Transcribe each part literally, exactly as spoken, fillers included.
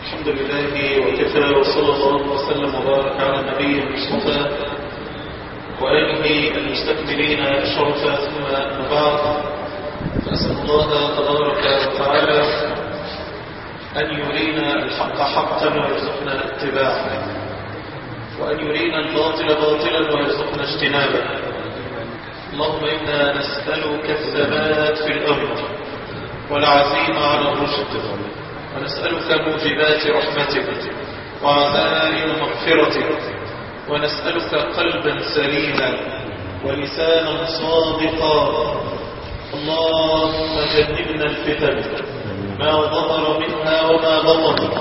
الحمد لله وكفى، وصلى الله وسلم وبارك على النبي المصطفى وآله المستكملين الشرفا، ثم أما بعد، فأسأل الله تبارك وتعالى أن يرينا الحق حقا ويرزقنا اتباعه، وأن يرينا الباطل باطلا ويرزقنا اجتنابه. اللهم إنا نسألك الثبات في الأمر والعزيمة على الرشد، ونسألك موجبات رحمتك وعزائم مغفرتك، ونسألك قلبا سليما ولسانا صادقا. اللهم جنبنا الفتن ما ظهر منها وما بطن.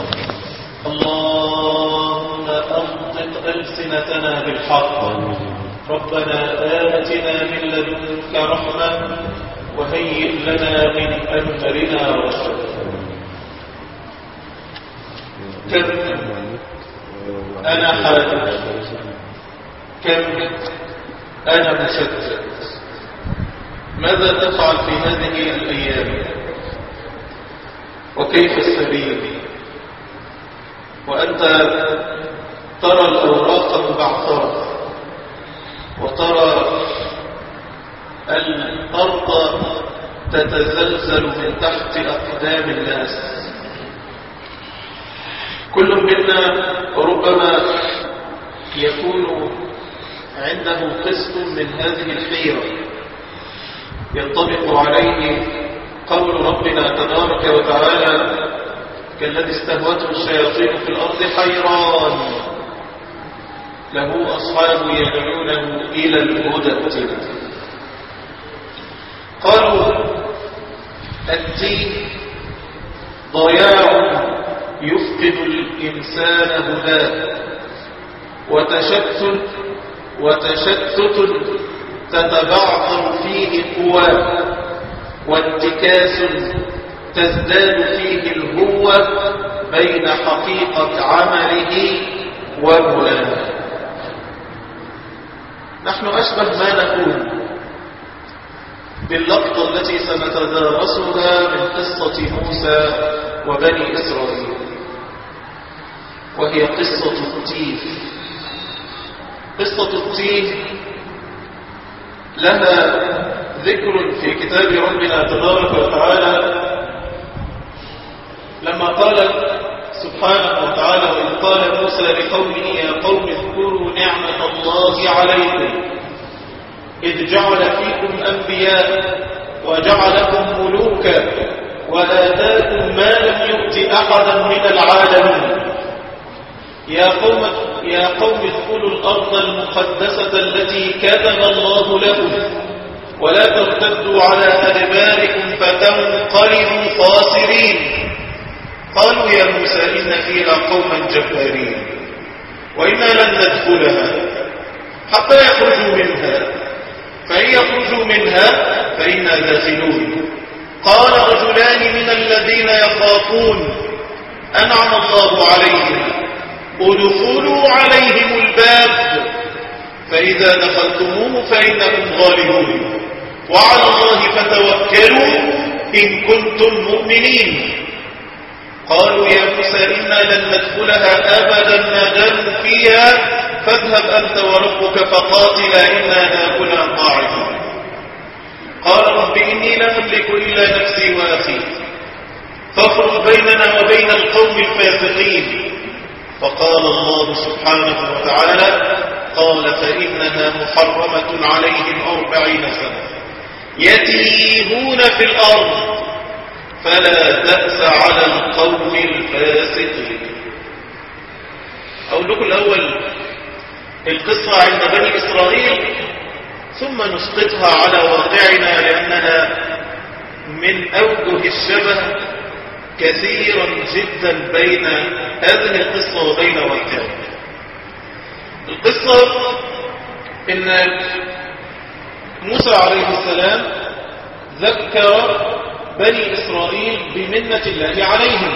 اللهم أنطق ألسنتنا بالحق. ربنا آتنا من لدنك رحمة وهيئ لنا من أمرنا رشدا. كم أنا حائر، كم أنا مشتت. ماذا تفعل في هذه الأيام؟ وكيف السبيل وأنت ترى الأوراق مبعثرة، وترى الأرض تتزلزل من تحت أقدام الناس؟ كل منا ربما يكون عنده قسط من هذه الحيرة ينطبق عليه قول ربنا تبارك وتعالى: كالذي استهوته الشياطين في الأرض حيران له أصحاب يدعونه إلى الهدى ائتنا. قالوا الدين ضياع يفقد الإنسان هداه، وتشتت وتشتت تتبعثر فيه قواه، وانتكاس تزداد فيه الهوة بين حقيقة عمله وملاه. نحن أشبه ما نكون باللقطة التي سنتدارسها من قصة موسى وبني إسرائيل، وهي قصة التيه. قصة التيه لها ذكر في كتاب ربنا تبارك وتعالى، لما قال سبحانه وتعالى: وإذ قال موسى لقومه يا قوم اذكروا نعمة الله عليكم إذ جعل فيكم أنبياء وجعلكم ملوكا وآتاكم ما لم يؤت أحدا من العالمين. يا قوم يا قوم ادخلوا الأرض المقدسة التي كتب الله لكم ولا ترتدوا على أدباركم فتنقلبوا خاسرين. قالوا يا موسى إن فيها قوما جبارين وإنا لن ندخلها حتى يخرجوا منها، فإن يخرجوا منها فإنا داخلون. قال رجلان من الذين يخافون أنعم الله عليهم ادخلوا عليهم الباب فإذا دخلتموه فإنكم غالبون وعلى الله فتوكلوا إن كنتم مؤمنين. قالوا يا موسى إنا لن ندخلها أبدا ما داموا فيها فاذهب أنت وربك فقاتلا إنا هاهنا قاعدون. قال رب إني لا أملك إلا نفسي وأخي فافرق بيننا وبين القوم الفاسقين. فقال الله سبحانه وتعالى: قال فإنها محرمة عليهم أربعين سنة يتيهون في الأرض فلا تأس على القوم الفاسقين. أقول لكم الأول القصة عند بني إسرائيل، ثم نسقطها على واقعنا لأنها من أوجه الشبه كثيرا جدا بين هذه القصة وبين واقعنا. القصة إن موسى عليه السلام ذكر بني إسرائيل بمنة الله عليهم.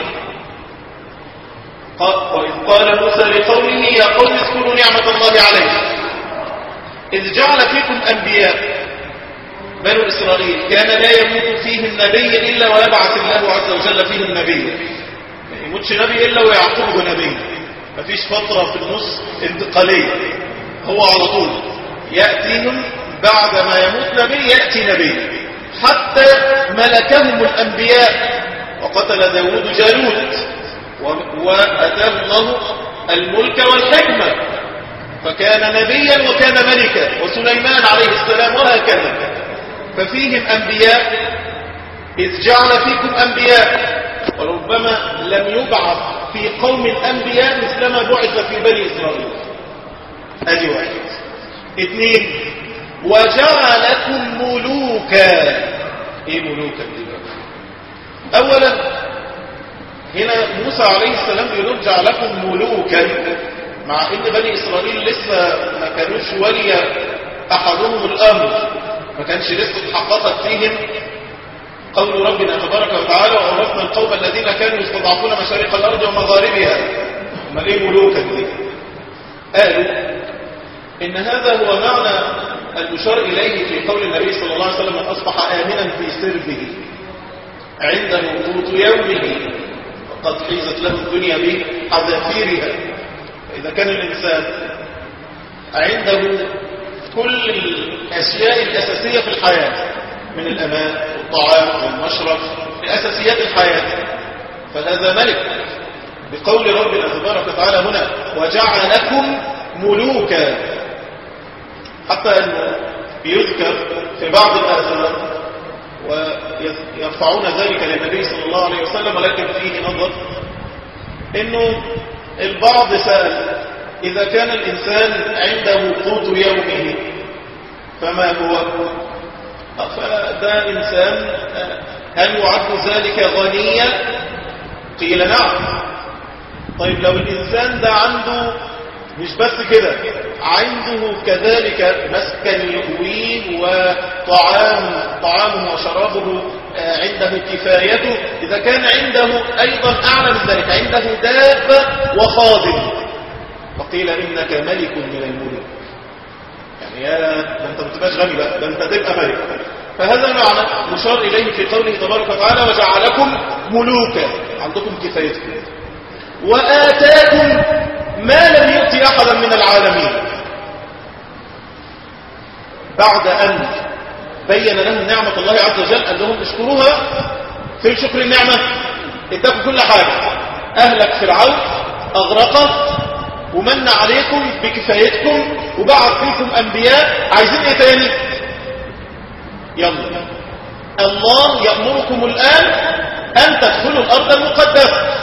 وإذ قال موسى لقومه يا قوم اذكروا نعمة الله عليكم إذ جعل فيكم أنبياء. بنو إسرائيل كان لا يموت فيهم نبي إلا ويبعث الله عز وجل فيهم نبيا. يموتش نبي إلا ويعقبه نبي، مفيش فترة في النص انتقالية، هو على طول يأتيهم بعد ما يموت نبي يأتي نبي. حتى ملكهم الأنبياء، وقتل داود جالوت وأتاه الله الملك والحكمة فكان نبيا وكان ملكا، وسليمان عليه السلام وهكذا. ففيهم أنبياء، إذ جعل فيكم أنبياء، وربما لم يبعث في قوم الأنبياء مثلما بعث في بني إسرائيل. أدي واحد. اثنين، وجعلكم ملوكا. ايه ملوكا دي؟ اولا هنا موسى عليه السلام بيقول جعلكم ملوكا، مع ان بني اسرائيل لسه ما كانوش ولي احدهم الامر، ما كانش لسه اتحققت فيهم قول ربنا تبارك وتعالى وأورثنا القوم الذين كانوا يستضعفون مشارق الارض ومغاربها. امال ايه ملوكا دي؟ قالوا ان هذا هو معنى المشار إليه في قول النبي صلى الله عليه وسلم من أصبح آمنا في سربه عنده قوت يومه فقد حيزت له الدنيا بحذافيرها. إذا كان الإنسان عنده كل الأشياء الأساسية في الحياة من الأمان والطعام والمشرب لأساسيات الحياة، فهذا ملك بقول ربنا تبارك وتعالى هنا وجعلكم ملوكا. حتى أنه يذكر في بعض الآثار ويرفعون ذلك للنبي صلى الله عليه وسلم، ولكن فيه نظر أنه البعض سأل إذا كان الإنسان عنده قوت يومه فما هو؟ فده إنسان هل يعد ذلك غنيا؟ قيل نعم. طيب لو الإنسان ده عنده مش بس كده، عنده كذلك مسكن يؤويه وطعام طعامه وشرابه عنده كفايته، إذا كان عنده أيضا أعلى من ذلك عنده دابة وخادم، فقيل إنك ملك من الملوك. يعني يا ده أنت ما تبقاش غني بقى، ده أنت تبقى ملك. فهذا معنى مشار إليه في قوله تبارك وتعالى وجعلكم ملوكا، عندكم كفايتكم وآتاكم ما لم يؤتي أحدا من العالمين. بعد أن بين لهم نعمة الله عز وجل قال لهم اشكروها. في شكر النعمة اداكم كل حاجة، أهلك فرعون أغرقه ومن عليكم بكفايتكم وبعث فيكم أنبياء، عايزين ايه تاني؟ يلا الله يأمركم الآن أن تدخلوا الأرض المقدسة.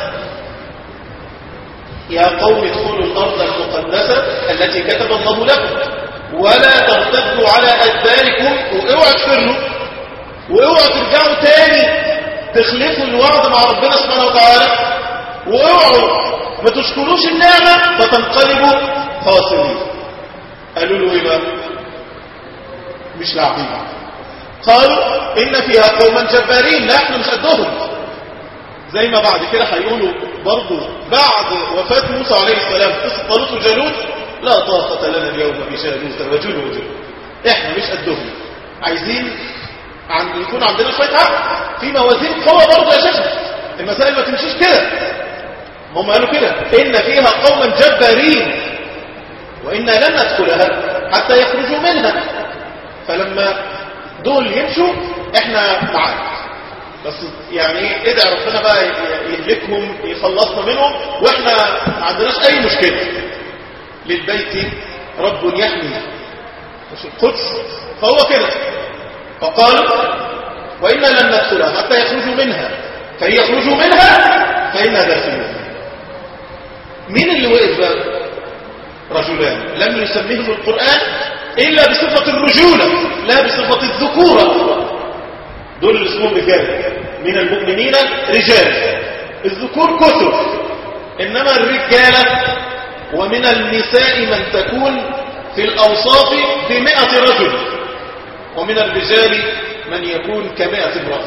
يا قوم ادخلوا الأرض المقدسة التي كتب الله لكم ولا ترتدوا على أدباركم، واوعوا تفروا واوعوا ترجعوا تاني تخلفوا الوعد مع ربنا سبحانه وتعالى، واوعوا ما تشكروش النعمة فتنقلبوا خاسرين. قالوا له ايه بقى؟ مش لاعبين. قالوا إن فيها قوما جبارين، لا احنا مش قدهم. زي ما بعد كده هيقولوا برضو بعد وفاة موسى عليه السلام قصة طالوت وجالوت، لا طاقة لنا اليوم بجالوت وجنوده، احنا مش قدهم، عايزين عن يكون عندنا شوية عقل في موازين قوة برضو يا شيخ، المسائل ما تمشيش كده. هم قالوا كده إن فيها قوما جبارين وإنا لن ندخلها حتى يخرجوا منها، فلما دول يمشوا احنا معاك، بس يعني ادعي ربنا بقى يهلكهم يخلصنا منهم واحنا ما عندناش اي مشكلة. للبيت رب يحمي، مش القدس، فهو كده. فقال وإنا لن ندخلها حتى يخرجوا منها، فإن يخرجوا منها فإنا داخلون. مين اللي وقف بقى؟ رجلان لم يسميهم القرآن إلا بصفة الرجولة لا بصفة الذكورة. دول اللي اسمهم رجال، من المؤمنين رجال، الذكور كثر، إنما الرجالة ومن النساء من تكون في الأوصاف بمئة رجل، ومن الرجال من يكون كمئة امرأة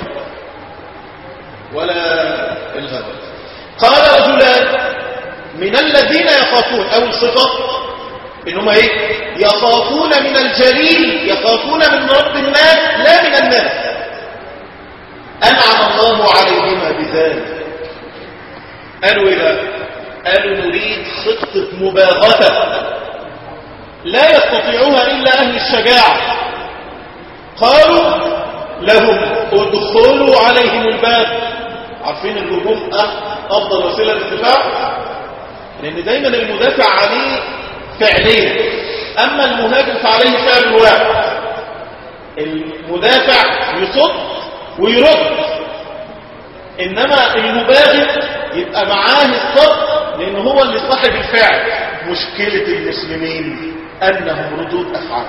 ولا الهدف. قال رجلان من الذين يخافون، أول صفة إنهم ايه؟ يخافون من الجليل، يخافون من رب الناس لا من الناس، أنعم الله عليهما بذلك. قالوا إيه بقى؟ قالوا نريد خطة مباغتة لا يستطيعها إلا أهل الشجاعة. قالوا لهم ادخلوا عليهم الباب. عارفين الهجوم أفضل وسيلة للدفاع، لأن دايما المدافع عليه فعلين، أما المهاجم فعليه فعل واحد. المدافع يصد ويرد، إنما المباغت يبقى معاه الصد لأنه هو اللي صاحب الفعل. مشكلة المسلمين أنهم ردود أفعال.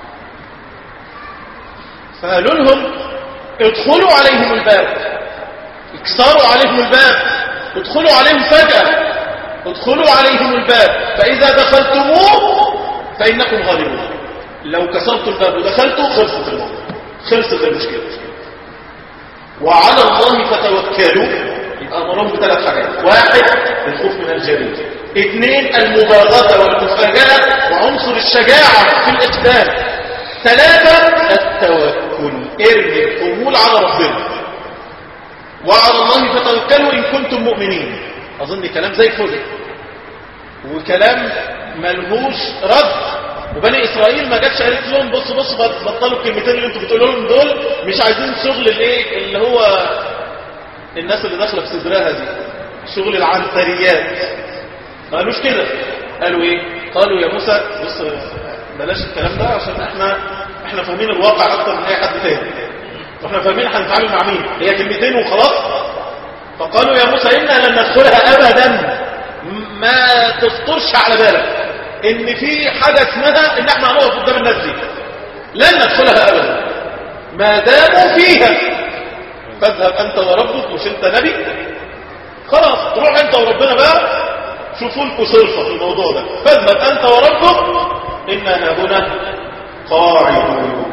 فقالوا لهم ادخلوا عليهم الباب، اكسروا عليهم الباب، ادخلوا عليهم فجأة، ادخلوا عليهم الباب، فإذا دخلتموه فإنكم غالبون. لو كسرتوا الباب ودخلتوا خلصت الموضوع، خلصت المشكلة. وعلى الله فتوكلوا. يبقى أمرهم بثلاث حاجات: واحد الخوف من الجليل، اثنين المباغتة والمفاجأة وعنصر الشجاعة في الإقدام، ثلاثة التوكل، ارمي الحمول على ربنا. وعلى الله فتوكلوا إن كنتم مؤمنين. أظن كلام زي الفل وكلام ملهوش رد. وبني إسرائيل ما جاتش قالت لهم بصوا بصوا بطلوا الكلمتين اللي انتوا بتقولوا لهم دول، مش عايزين شغل الايه اللي هو الناس اللي داخله في صدرها دي، شغل العنتريات. ما قالوش كده. قالوا ايه؟ قالوا يا موسى بص بلاش الكلام ده عشان احنا احنا فاهمين الواقع اكتر من اي حد تاني، واحنا فاهمين هنتعامل مع مين، هي كلمتين وخلاص. فقالوا يا موسى إنا لن ندخلها أبدا، ما تخطرش على بالك ان في حاجة اسمها ان احنا هنقف قدام الناس دي، لن ندخلها ابدا ما داموا فيها. فاذهب انت وربك، مش انت نبي، خلاص تروح انت وربنا بقى شوفوا لكم صرفة في الموضوع ده. فاذهب انت وربك إنا هنا قاعدون.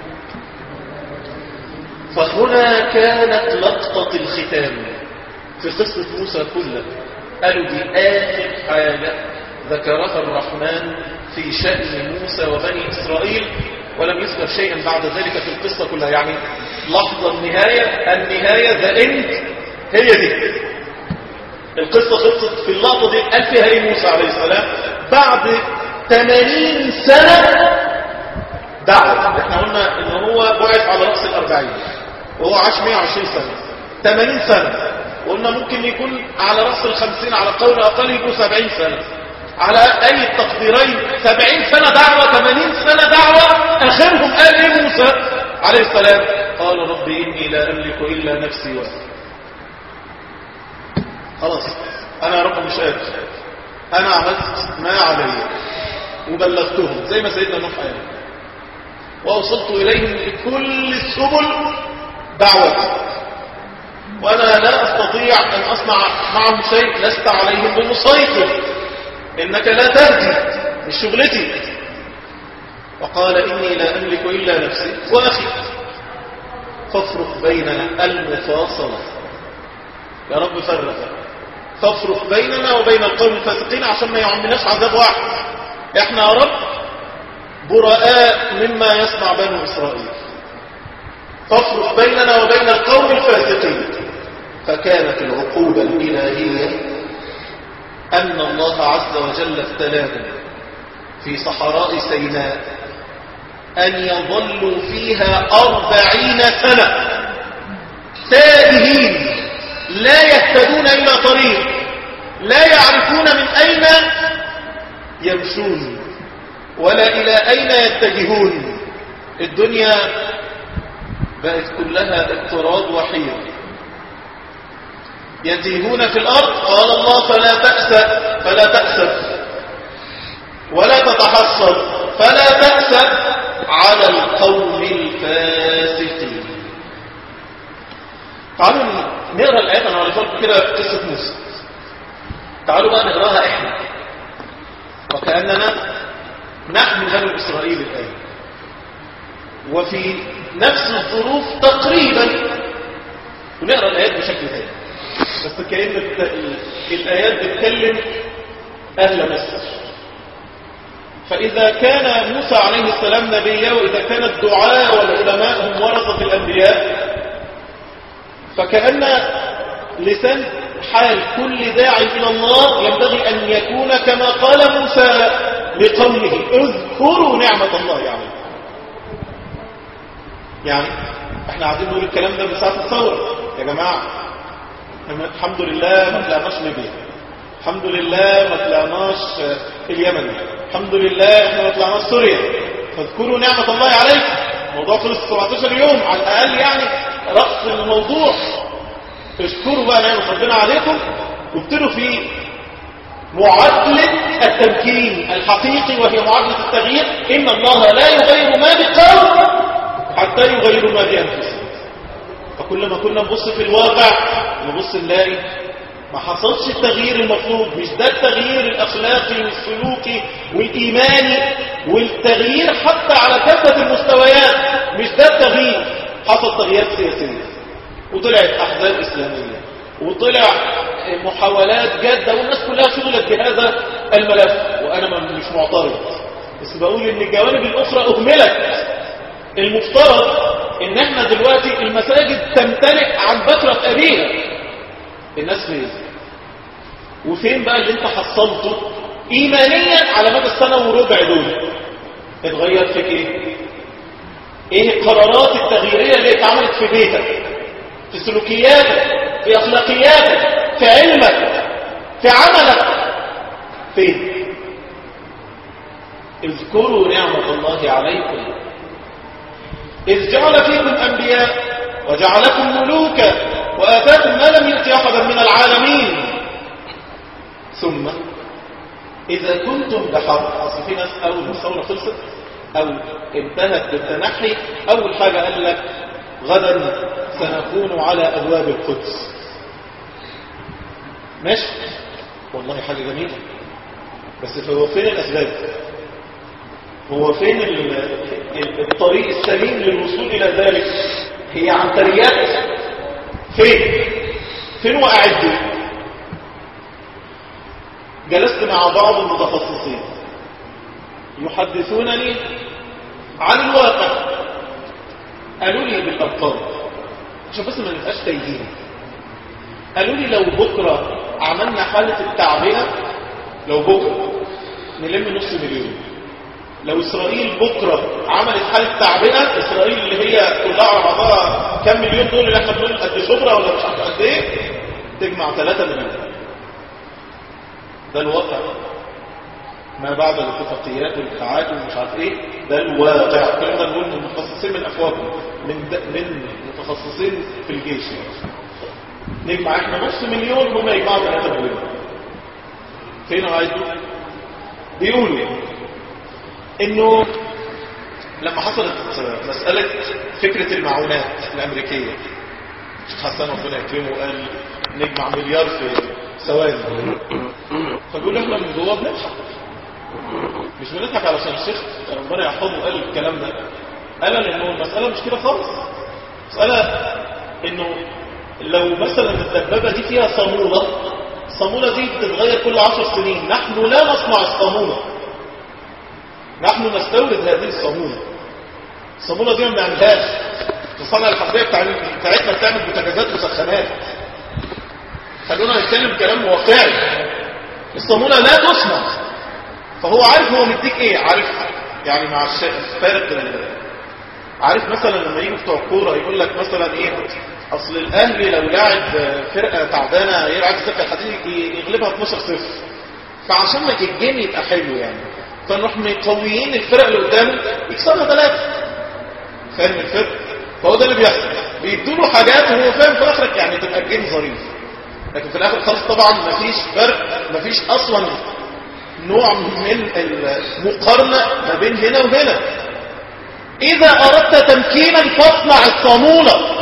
فهنا كانت لقطة الختام في قصة موسى كلها. قالوا دي آخر حاجة ذكرها الرحمن في شأن موسى وبني إسرائيل، ولم يذكر شيئا بعد ذلك في القصة كلها. يعني لحظة النهاية، النهاية ذا انت هي دي القصة. خلصت في اللحظة دي قال فيها ايه موسى عليه السلام بعد ثمانين سنة دعوة. احنا قلنا ان هو بعث على رأس الأربعين وهو عاش مئة وعشرين سنة، ثمانين سنة. وقلنا ممكن يكون على رأس الخمسين على قول أقل يكون سبعين سنة، على أي التقديرين سبعين سنة دعوة، ثمانين سنة دعوة. آخرهم قال إيه موسى عليه السلام؟ قال رب إني لا أملك إلا نفسي وأخي. خلاص أنا يا رب مش قادر، أنا عملت ما علي وبلغتهم زي ما سيدنا نوح قال، وأوصلت إليهم بكل السبل دعوة، وأنا لا أستطيع أن أصنع معهم شيء، لست عليهم بمسيطر، إنك لا تهدي، مش شغلتي. وقال إني لا أملك إلا نفسي وأخي فافرق بيننا المفاصلة. يا رب فرق فافرق بيننا وبين القوم الفاسقين عشان ما يعملناش عذاب واحد. احنا يا رب براء مما يصنع بنو إسرائيل، فافرق بيننا وبين القوم الفاسقين. فكانت العقوبة الإلهية أن الله عز وجل ابتلاهم في صحراء سيناء أن يظلوا فيها أربعين سنة تائهين لا يهتدون إلى طريق، لا يعرفون من أين يمشون ولا إلى أين يتجهون. الدنيا بقت كلها اضطراد وحير، يتيهون في الأرض. قال الله فلا تأسف فلا تأسف ولا تتحسر فلا تأسف على القوم الفاسقين. تعالوا نقرأ الآيات. أنا عرفت كده قصة موسى، تعالوا بقى نقرأها إحنا وكأننا نحن بنو إسرائيل الآن وفي نفس الظروف تقريبا، ونقرأ الآيات بشكل ثاني. بس كأن الآيات بتكلم أهل مصر. فإذا كان موسى عليه السلام نبيا، وإذا كان الدعاء والعلماء هم ورثة الأنبياء، فكأن لسان حال كل داعي إلى الله ينبغي أن يكون كما قال موسى لقومه اذكروا نعمة الله يعني يعني احنا عايزين نقول الكلام ده من ساعة الثورة يا جماعة. الحمد لله ما طلعناش ليبيا، الحمد لله ما طلعناش اليمن، الحمد لله احنا ما طلعناش سوريا، فاذكروا نعمة الله عليكم. الموضوع خلص سبعتاشر يوم على الأقل يعني رأس الموضوع. اشكروا بقى نعمة ربنا عليكم وابتدوا في معادلة التمكين الحقيقي وهي معادلة التغيير. إن الله لا يغير ما بقوم حتى يغيروا ما بأنفسهم. فكل ما كنا نبص في الواقع نبص نلاقي ما حصلش التغيير المطلوب. مش ده التغيير الأخلاقي والسلوكي والإيماني والتغيير حتى على كافة المستويات. مش ده التغيير. حصل تغييرات سياسية وطلعت أحزاب إسلامية وطلع محاولات جادة والناس كلها شغلت بهذا الملف، وأنا مش معترض بس بقول إن الجوانب الأخرى أهملت. المفترض إن احنا دلوقتي المساجد تمتلئ عن بكرة أبيها. الناس فين؟ وفين بقى اللي انت حصلته إيمانيا على مدى السنة وربع دول؟ اتغير فيك ايه؟ ايه القرارات التغييرية اللي اتعملت في بيتك، في سلوكياتك، في أخلاقياتك، في علمك، في عملك؟ فين؟ اذكروا نعمة الله عليكم إذ جعل فيكم أنبياء وجعلكم ملوكا وآتاكم ما لم يؤت أحدا من العالمين. ثم إذا كنتم بحرب، أصل في ناس أول ما الثورة خلصت أو انتهت بالتنحي أول حاجة قال لك غدا سنكون على أبواب القدس. ماشي والله حاجة جميلة، بس هو فين الأسباب؟ هو فين الطريق السليم للوصول إلى ذلك؟ هي عن تريات. فين فين وقعت دي؟ جلست مع بعض المتخصصين يحدثونني عن الواقع. قالوا لي بالأرقام عشان بس ما نبقاش تايهين. قالوا لي لو بكرة عملنا حالة التعبئة، لو بكرة نلم نص مليون. لو إسرائيل بكرة عملت حالة تعبئة، إسرائيل اللي هي كلها على بعضها كم مليون دول اللي احنا بنقول قد شبرا ولا مش عارف قد ايه، تجمع ثلاثة مليون. ده الواقع ما بعد الاتفاقيات والاتحاد ومش عارف ايه، ده الواقع. الكلام ده نقول من متخصصين من افواجهم، من من متخصصين في الجيش يعني. نجمع احنا نص مليون هم يجمعوا ثلاثة مليون. فين عايزوا؟ بيقولوا انه لما حصلت مسألة فكرة المعونات الامريكية، الشيخ حسن ربنا يكرمه قال نجمع مليار في ثواني. فبيقول احنا من جوه بنضحك، مش بنضحك علشان الشيخ ربنا يحفظه قال الكلام ده. قال انه المسألة مش كده خالص. مسألة انه لو مثلا الدبابة دي فيها صامولة، الصامولة دي بتتغير كل عشر سنين. نحن لا نصنع الصامولة، نحن نستورد هذه الصامولة. الصامولة دي ما بنعملهاش. الصناعة الحربية بتاعتنا بتعمل بوتاجازات وسخانات. خلونا نتكلم كلام واقعي. الصامولة لا تصنع. فهو عارف هو مديك ايه، عارف يعني مع الفارق. عارف مثلا لما يجوا بتوع الكوره يقول لك مثلا ايه، اصل الاهلي لو لاعب فرقه تعبانه يلعب السكه الحديدي يغلبها اتناشر صفر، فعشان ما الجيم يبقى حلو يعني فنروح مقويين الفرق اللي قدامه يكسبها ثلاثه. فاهم الفرق؟ فهو ده اللي بيحصل، بيدوا له حاجات وهو فاهم في الاخر يعني تبقى الجيم ظريف، لكن في الاخر خالص طبعا مفيش فرق، مفيش اصلا نوع من المقارنه ما بين هنا وهنا. إذا أردت تمكينا فاصنع الصامولة.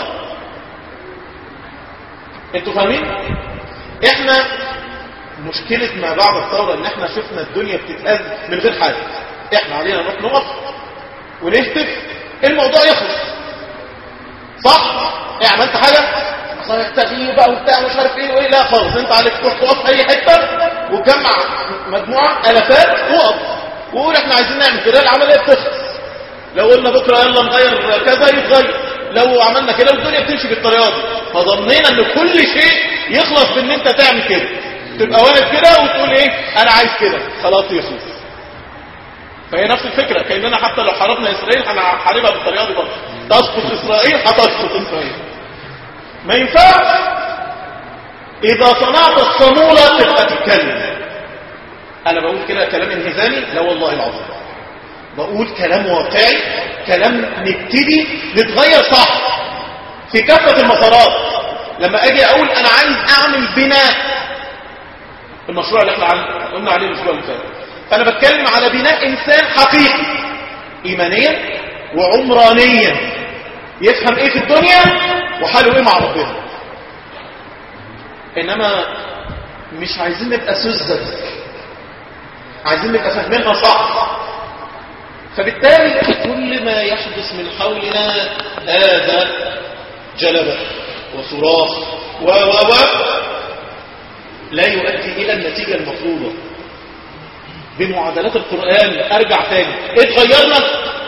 انتوا فاهمين؟ احنا مشكلة ما بعد الثورة ان احنا شفنا الدنيا بتتأذ من غير حاجة. احنا علينا نروح نقف ونهتف الموضوع يخلص. صح؟ ايه عملت حاجة؟ صحيح تغيير بقى وبتاع مش عارف ايه وايه. لا خالص، انت عليك تروح تقف في اي حتة وتجمع مجموعة الافات وقف وقول احنا عايزين نعمل كده. العملية بتخلص. لو قلنا بكرة يلا نغير كذا يتغير، لو عملنا كده والدنيا بتمشي بالطريقة دي. فظنينا ان كل شيء يخلص بان انت تعمل كده، تبقى واقف كده وتقول ايه انا عايز كده، خلاص يخلص. فهي نفس الفكرة، كأننا حتى لو حاربنا اسرائيل هنحاربها بالطريقة دي برضه، تسقط اسرائيل هتسقط اسرائيل. ما ينفعش اذا صنعت الصمولة تبقى تتكلم. انا بقول كده كلام انهزامي؟ لا والله العظيم، بقول كلام واقعي، كلام نبتدي نتغير صح في كافة المسارات. لما اجي اقول انا عايز اعمل بناء، المشروع اللي احنا قلنا عليه الاسبوع اللي فات، انا بتكلم على بناء انسان حقيقي ايمانيا وعمرانيا، يفهم ايه في الدنيا وحاله ايه مع ربنا. انما مش عايزين نبقى سذج، عايزين نبقى فاهمينها صح. فبالتالي كل ما يحدث من حولنا هذا جلبة وصراخ و و و لا يؤدي الى النتيجة المطلوبة. بمعادلات القرآن ارجع تاني، اتغيرنا؟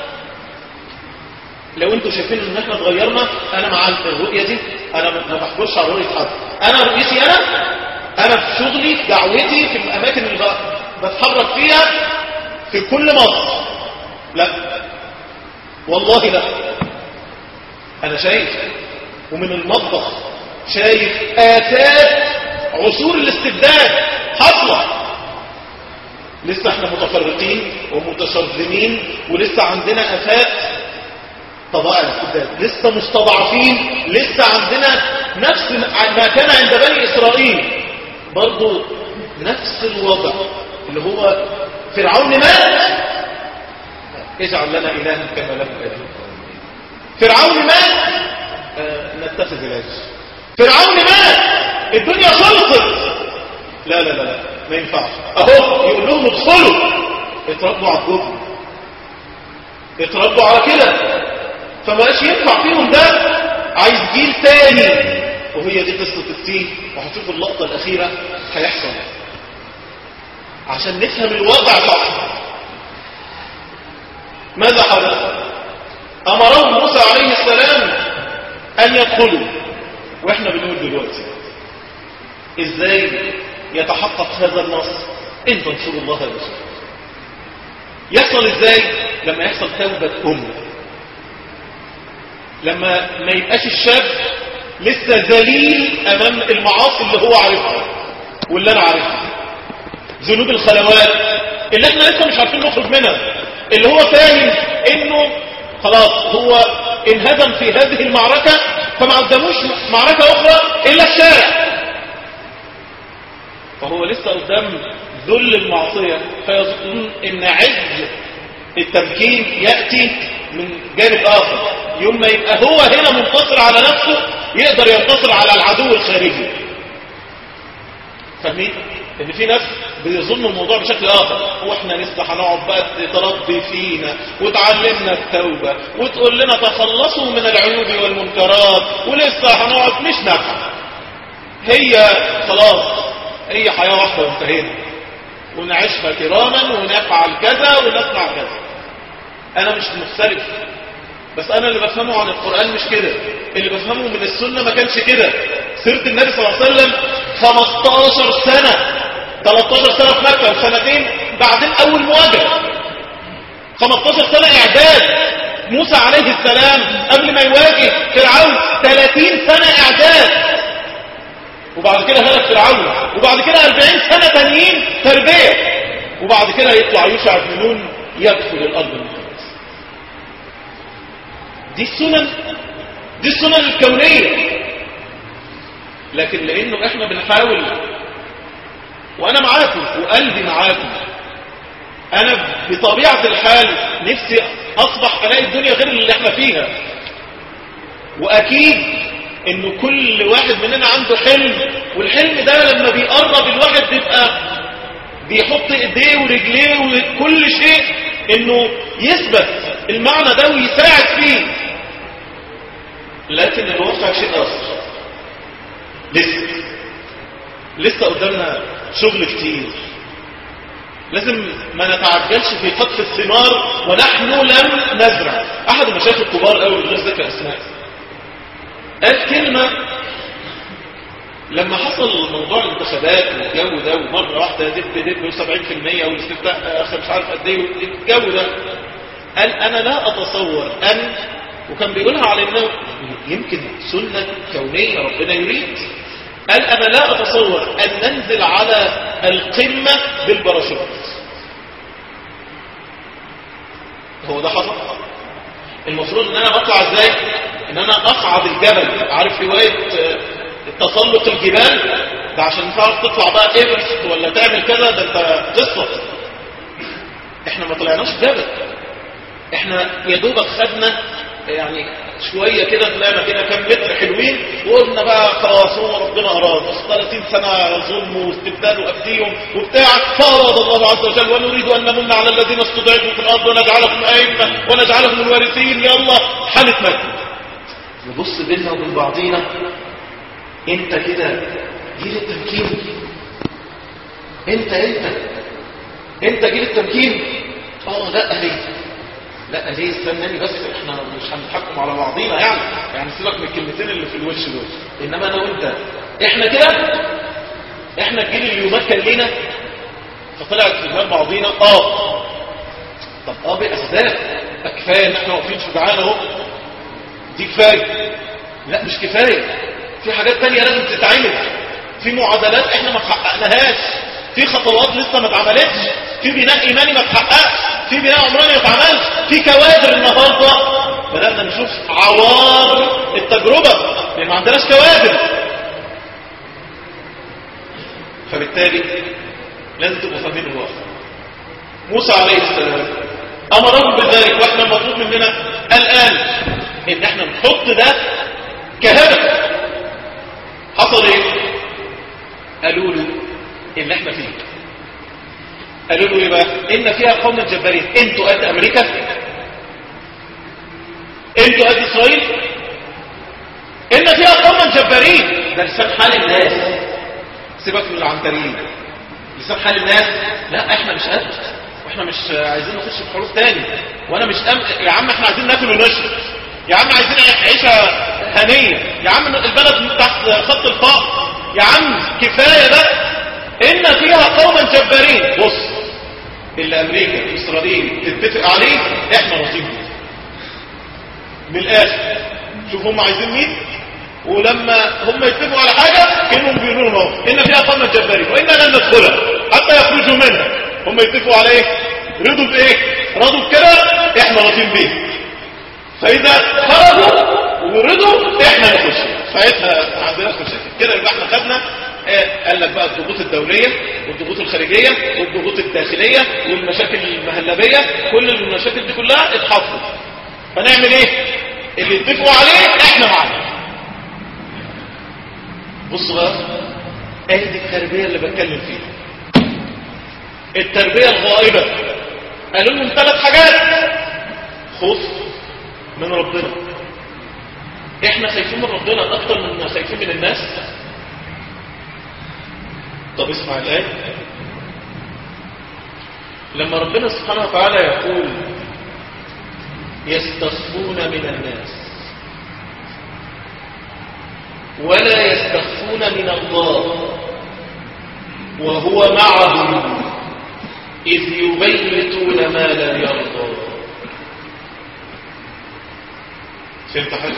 لو انتوا شايفين ان احنا اتغيرنا انا مع الرؤية دي، انا ما بحكرش على رؤية حد، انا رؤيتي انا انا في شغلي في دعوتي في الاماكن اللي بتحرك فيها في كل مصر، لا والله لا. انا شايف ومن المطبخ شايف آثار عصور الاستبداد حصلة. لسه احنا متفرقين ومتشرذمين، ولسه عندنا آفات طبائع الاستبداد، لسه مستضعفين، لسه عندنا نفس ما كان عند بني إسرائيل، برضو نفس الوضع اللي هو فرعون مات، اجعل لنا إلها كما له إله. فرعون مات، آه نتخذ علاج. فرعون مات، الدنيا خلصت، لا لا لا لا ما ينفعش. اهو يقول لهم ادخلوا، اتربوا على الجبن، اتربوا على كده، فمبقاش ينفع فيهم ده. عايز جيل تاني، وهي دي قصة التيه، وهتشوف اللقطة الأخيرة هيحصل عشان نفهم الوضع صح. ماذا حدث؟ أمرهم موسى عليه السلام أن يدخلوا، وإحنا بنقول دلوقتي إزاي يتحقق هذا النص؟ إن تنصروا الله ورسوله. يحصل إزاي؟ لما يحصل توبة أم، لما ما يبقاش الشاب لسه ذليل أمام المعاصي اللي هو عارفها واللي أنا عارفها، ذنوب الخلوات اللي احنا لسه مش عارفين نخرج منها، اللي هو فاهم انه خلاص هو انهزم في هذه المعركة، فما قدموش معركة اخرى الا الشارع، فهو لسه قدام ذل المعصية، فيظن ان عز التمكين يأتي من جانب اخر. يوم ما يبقى هو هنا منتصر على نفسه يقدر ينتصر على العدو الخارجي. فاهمين؟ ان في ناس بيظنوا الموضوع بشكل اخر، هو احنا لسه هنقعد بقى تربي فينا وتعلمنا التوبة وتقول لنا تخلصوا من العيوب والمنكرات، ولسه هنقعد مش نافع. هي خلاص هي حياة واحدة وانتهينا، ونعيشها كراما ونفعل كذا ونصنع كذا. انا مش مختلف، بس انا اللي بفهمه عن القرآن مش كده، اللي بفهمه من السنة ما كانش كده. سيرة النبي صلى الله عليه وسلم خمستاشر سنة، تلتاشر سنة في مكة وسنتين بعدين اول مواجهة، خمستاشر سنة اعداد. موسى عليه السلام قبل ما يواجه فرعون ثلاثين سنة اعداد، وبعد كده هلك فرعون، وبعد كده أربعين سنة تانيين تربية، وبعد كده يطلع يوشع بن نون يدخل الارض المقدسة. دي السنن، دي السنن الكونية. لكن لانه احنا بنحاول، وانا معاكم وقلبي معاكم، انا بطبيعة الحال نفسي اصبح الاقي الدنيا غير اللي احنا فيها، واكيد انه كل واحد مننا عنده حلم، والحلم ده لما بيقرب الواحد بيبقى بيحط ايديه ورجليه وكل شيء انه يثبت المعنى ده ويساعد فيه. لكن الواقع شيء اخر، لسه لسه قدامنا شغل كتير. لازم ما نتعجلش في قطف الثمار ونحن لم نزرع. احد المشايخ الكبار قوي، غير ذكر اسماء، قال كلمة لما حصل موضوع الانتخابات والجو ده ومرة واحدة دب دب وسبعين في المية والاستفتاء اخر مش عارف قد ايه الجو ده، قال انا لا اتصور ان، وكان بيقولها على انه يمكن سنة كونية ربنا يريد، قال انا لا اتصور ان ننزل على القمة بالباراشوت. هو ده حصل؟ المفروض ان انا بطلع ازاي؟ ان انا اصعد الجبل، عارف رواية تسلق الجبال ده عشان تعرف تطلع بقى ايفرست ولا تعمل كذا، ده انت قصة. احنا ما طلعناش جبل، احنا يا دوبك خدنا يعني شوية كده، طلعنا كده كام متر حلوين وقلنا بقى خلاص هو ربنا أراد ثلاثين سنة ظلم واستبدال وأبديهم وبتاع، فأراد الله عز وجل ونريد أن نمن على الذين استضعفوا في الأرض ونجعلهم أئمة ونجعلهم الوارثين، يلا حالة مجد. نبص بيننا وبين بعضينا، انت كده جيل التمكين، انت انت انت جيل التمكين. اه لا ليه لا ليه استناني بس، احنا مش هنتحكم على بعضينا يعني يعني سيبك من الكلمتين اللي في الوش دول، انما انا وانت احنا كده، احنا الجيل اللي يمكن لينا. فطلعت في دماغ بعضينا اه طب اه باسباب، كفايه ان احنا واقفين شجعان اهو، دي كفايه. لا مش كفايه، في حاجات تانية لازم تتعمل، في معادلات احنا ما تحققناهاش، في خطوات لسه ما اتعملتش، في بناء ايماني ما اتحققش، في بناء عمراني ما اتعملش، في كوادر النهارده بدأنا نشوف عوار التجربة لان ما عندناش كوادر. فبالتالي لازم تبقوا فاهمين الواقع. موسى عليه السلام امرهم بذلك، واحنا المطلوب مننا الان ان احنا نحط ده كهدف. حصل ايه؟ قالوا له اللي احنا فيه، قالوا له ايه بقى؟ ان فيها قوم جبارين، انتوا قد امريكا؟ انتوا قد اسرائيل؟ ان فيها قوم جبارين، ده لسان حال الناس، سيبك من العنتريين، لسان حال الناس. لا احنا مش قد، واحنا مش عايزين نخش في حروف تاني، وانا مش أم... يا عم احنا عايزين ناكل ونشرب، يا عم عايزين عيشة هنية، يا عم البلد تحت خط الفقر، يا عم كفاية بقى. إن فيها قوما جبارين. بص، اللي أمريكا إسرائيل تتفق عليه إحنا راضين بيه من الآخر. شوف هم عايزين مين، ولما هم يتفقوا على حاجة كأنهم بيقولوا لهم إن فيها قوما جبارين وإنا لن ندخلها حتى يخرجوا منها. هم يتفقوا على إيه؟ رضوا بإيه؟ رضوا بكده إحنا راضين بيه. فإذا خرجوا ورضوا إحنا نخش، ساعتها عندنا مشاكل كده. يبقى إحنا خدنا آه قال لك بقى الضغوط الدولية والضغوط الخارجية والضغوط الداخلية والمشاكل المهلبية، كل المشاكل دي كلها اتحطت. فنعمل ايه؟ اللي اتفقوا عليه احنا معانا. بصوا بقى، اهي دي التربية اللي بتكلم فيها، التربية الغائبة. قالوا لهم ثلاث حاجات: خوف من ربنا. احنا خايفين من ربنا اكتر من خايفين من الناس. طب اسمع الآية، لما ربنا سبحانه وتعالى يقول يستخفون من الناس ولا يستخفون من الله وهو معهم إذ يبيتون ما لا يرضى. فهمت حاجة؟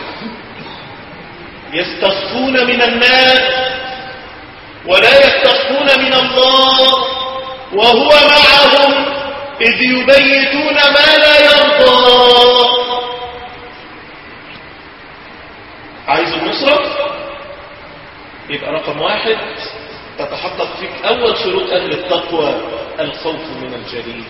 يستخفون من الناس ولا يستخفون من الله وهو معهم إذ يبيتون ما لا يرضى. عايز النصرة؟ يبقى رقم واحد تتحقق فيك أول شروط أهل التقوى: الخوف من الجليل.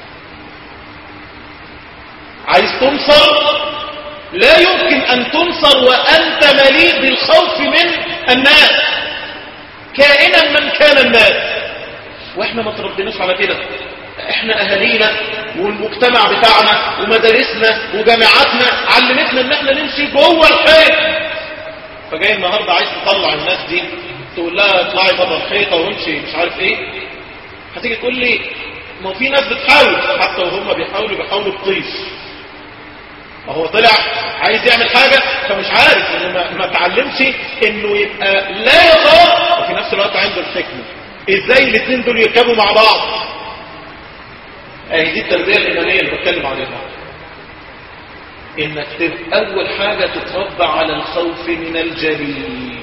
عايز تنصر؟ لا يمكن أن تنصر وأنت مليء بالخوف من الناس كائنا من كان الناس. واحنا ما تربيناش على كده. احنا اهالينا والمجتمع بتاعنا ومدارسنا وجامعاتنا علمتنا ان احنا نمشي جوه الحيط. فجاي النهارده عايز تطلع الناس دي تقول لها اطلعي بره الحيطه وامشي مش عارف ايه، هتيجي تقول لي ما في ناس بتحاول، حتى وهم بيحاولوا بيحاولوا تطيش. ما هو طلع عايز يعمل حاجه فمش عارف، انه ما اتعلمش انه يبقى لا يخاف الحكمة. ازاي الاثنين دول يركبوا مع بعض؟ اهي دي التربية الإيمانية اللي بتكلم عليها. انك تبقى اول حاجة تتربى على الخوف من الجليل.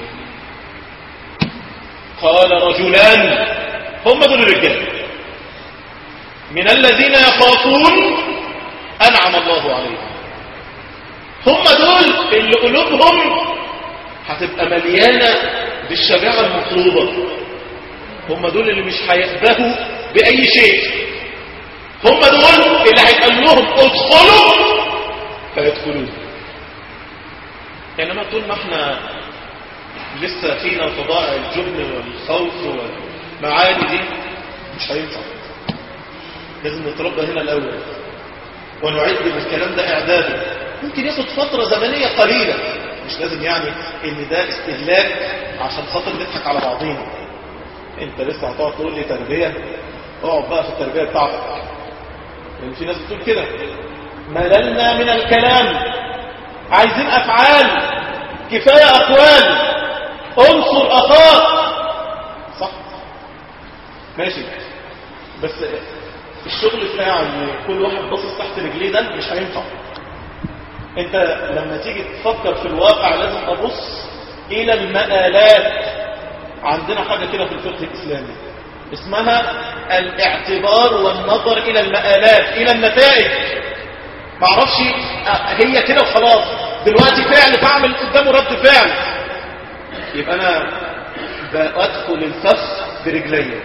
قال رجلان، هم دول الرجال من الذين يخافون انعم الله عليهم. هم دول اللي قلوبهم هتبقى مليانة بالشجاعة المطلوبة. هم دول اللي مش هيأبهوا بأي شيء. هم دول اللي هيتقال لهم ادخلوا فيدخلون. انما طول ما احنا لسه فينا طبائع الجبن والخوف والمعاني دي مش هينفع. لازم نتربى هنا الاول ونعد بالكلام ده اعدادا. ممكن ياخد فترة زمنية قليلة، مش لازم يعني ان ده استهلاك عشان خاطر نضحك على بعضينا. انت لسه هتقعد تقول لي تربية؟ اقعد بقى في التربية بتاعتك. لان في ناس بتقول كده مللنا من الكلام، عايزين افعال، كفاية اقوال، انصر اخاك. صح ماشي، بس الشغل بتاع ان كل واحد باصص تحت رجليه ده مش هينفع. انت لما تيجي تفكر في الواقع لازم ابص الى المآلات. عندنا حاجة كده في الفقه الاسلامي اسمها الاعتبار والنظر الى المآلات، الى النتائج. معرفش هي كده وخلاص، دلوقتي فعل بعمل قدامه رد فعل، يبقى انا بدخل الفخ برجلي.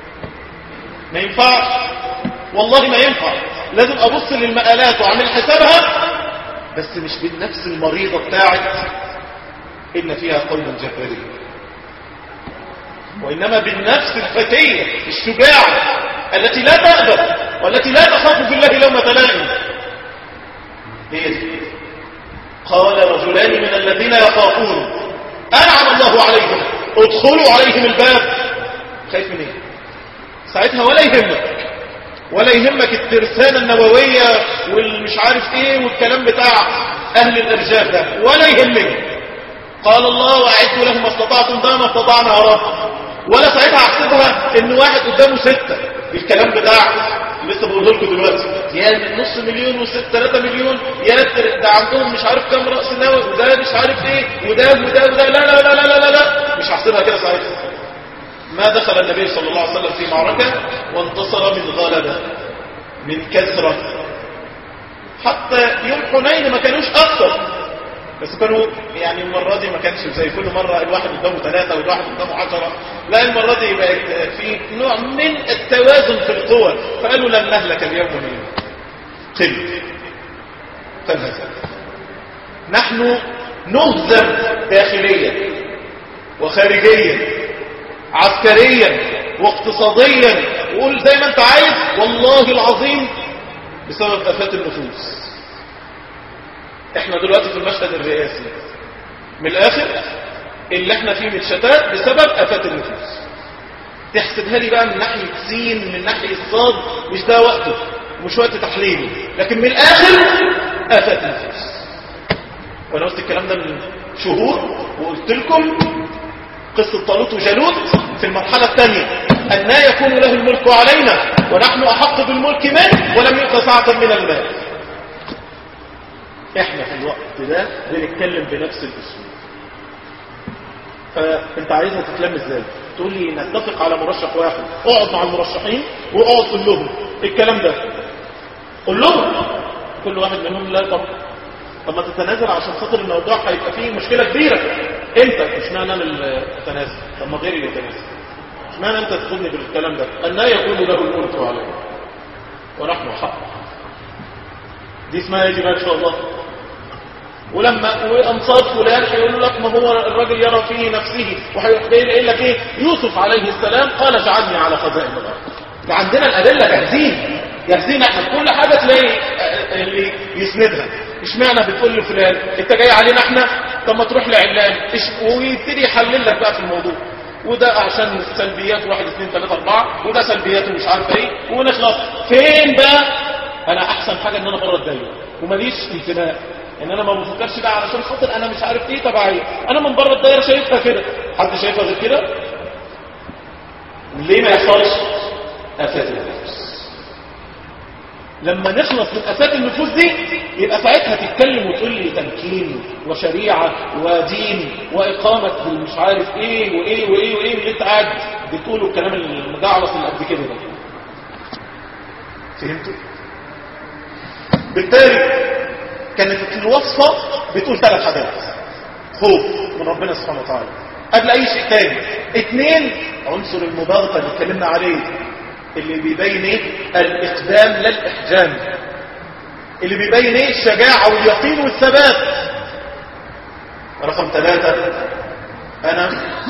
ما ينفعش، والله ما ينفع. لازم ابص للمآلات واعمل حسابها، بس مش بالنفس المريضة بتاعت ان فيها قولا جباريا، وانما بالنفس الفتية الشجاعة التي لا تأبى والتي لا تخاف في الله لومة لائم. هي دي. قال رجلان من الذين يخافون انعم الله عليهم ادخلوا عليهم الباب. خايف من ايه ساعتها؟ ولا يهمك، ولا يهمك الترسانة النووية والمش عارف ايه والكلام بتاع اهل الارجاف ده، ولا يهمك. قال الله واعدوا لهم ما استطعتم، ده ما استطعنا يا رب. ولا ساعتها احسبها ان واحد قدامه ستة، الكلام بتاع لسه بقوله لكم دلوقتي، يا نص مليون وست ثلاثة مليون، يا ده عندهم مش عارف كام رأس نووي، وده مش عارف ايه، وده وده وده. لا لا لا لا لا لا, لا. مش هحسبها كده ساعتها. ما دخل النبي صلى الله عليه وسلم في معركة وانتصر من غلبة، من كثرة. حتى يوم حنين ما كانوش أكثر، بس كانوا يعني المرة دي ما كانش زي كل مرة الواحد قدامه ثلاثة والواحد قدامه عشرة. لا، المرة دي بقت في نوع من التوازن في القوى، فقالوا لن نهلك اليوم من قل فانهزم. نحن نهزم داخليا وخارجيا، عسكريا واقتصاديا، وقول زي ما انت عايز، والله العظيم بسبب آفات النفوس. احنا دلوقتي في المشهد الرئاسي من الاخر اللي احنا فيه متشتات بسبب آفات النفوس. تحسبها لي بقى من ناحية سين، من ناحية صاد، مش ده وقته ومش وقت تحليله، لكن من الاخر آفات النفوس. وانا قلت الكلام ده من شهور وقلت لكم قصة طالوت وجالوت في المرحلة الثانية، أن يكون له الملك علينا ونحن أحق بالملك منه ولم يؤت ساعة من المال. احنا في الوقت ده بنتكلم بنفس الاسلوب. فانت عايزها تتلم ازاي؟ تقول لي نتفق على مرشح واحد، اقعد مع المرشحين واقعد قول لهم الكلام ده، قول لهم كل واحد منهم لا طب طب ما تتنازل عشان خاطر الموضوع هيبقى فيه مشكلة كبيرة. انت مش معنى انا اللي اتنازل، طب ما غيري اللي يتنازل. مش معنى انت تدخلني بالكلام ده، ان لا يكون له الملك علينا ونحن حق. دي اسمها يجب ان شاء الله. ولما وانصار فلان يقول لك ما هو الراجل يرى فيه نفسه، وهيقول لك ايه؟ يوسف عليه السلام قال اجعلني على خزائن الارض. عندنا الادله جاهزين جاهزين احنا، كل حاجه تلاقي اللي يسندها. اشمعنى بتقول لفلان انت جاي علينا احنا؟ طب ما تروح لعلان ويبتدي يحلل لك بقى في الموضوع، وده عشان سلبيات واحد اثنين ثلاثة اربعة، وده سلبياته مش عارف ايه، ونخلص فين بقى؟ انا احسن حاجه ان انا بره الدايره وماليش انتماء، ان انا ما بفكرش بقى علشان خاطر انا مش عارف ايه تبعي، انا من بره الدايره شايفها كده. حد شايفها غير كده؟ ليه ما يحصلش؟ آفات النفوس. لما نخلص من آفات النفوس دي يبقى ساعتها تتكلم وتقول لي تمكين وشريعة ودين وإقامة مش عارف ايه وايه وايه وايه اللي انت قاعد بتقوله الكلام المجعلص اللي قد كده ده. فهمتوا؟ بالتالي كانت الوصفة بتقول ثلاث حاجات: خوف من ربنا سبحانه وتعالى قبل اي شيء تاني. اثنين، عنصر المباغتة اللي اتكلمنا عليه اللي بيبين ايه؟ الاقدام لا الاحجام، اللي بيبين ايه؟ الشجاعة واليقين والثبات. رقم ثلاثة، انا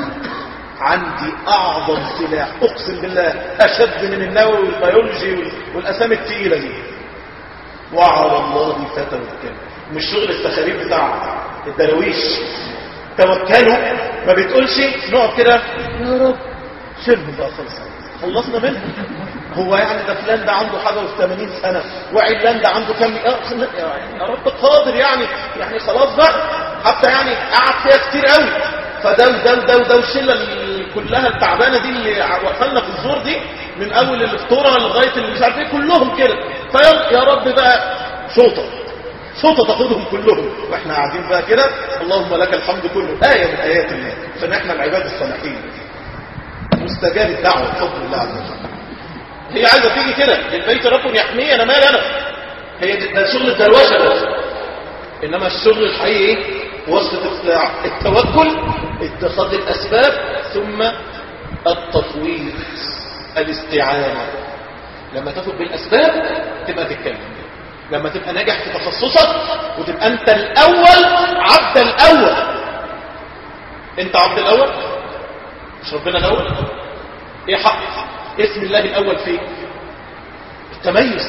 عندي اعظم سلاح اقسم بالله اشد من النووي والبيولوجي والاسامي الثقيله دي: وعلى الله فتوكل. مش شغل السخاريف بتاع الدرويش. توكلوا ما بتقولش نقعد كده يا رب شيلهم بقى خلص خلصنا منهم. هو يعني ده فلان ده عنده حاجه وثمانين سنه وعلان ده عنده كم يا رب قادر يعني يعني خلاص بقى. حتى يعني قعد فيها كتير قوي. فده وده وده وده والشله كلها التعبانه دي اللي وصلنا في الزور دي من اول الفطوره لغايه اللي مش عارف ايه كلهم كده. فيلا يا رب بقى شوطه شوطه تاخدهم كلهم واحنا قاعدين بقى كده اللهم لك الحمد كله. ايه من ايات الله عشان احنا العباد الصالحين مستجاب الدعوه بفضل الله عز وجل. هي عايزه تيجي كده البيت رب يحميه انا مال انا. هي ده شغل الدروشه بس. انما الشغل الحقيقي ايه؟ وصفه التوكل، اتخاذ الاسباب، ثم التفويض الاستعانه. لما تاخد بالاسباب تبقى تتكلم. لما تبقى ناجح في تخصصك وتبقى انت الاول عبد الاول. انت عبد الاول مش ربنا الاول. ايه حق اسم الله الاول فيك؟ التميز،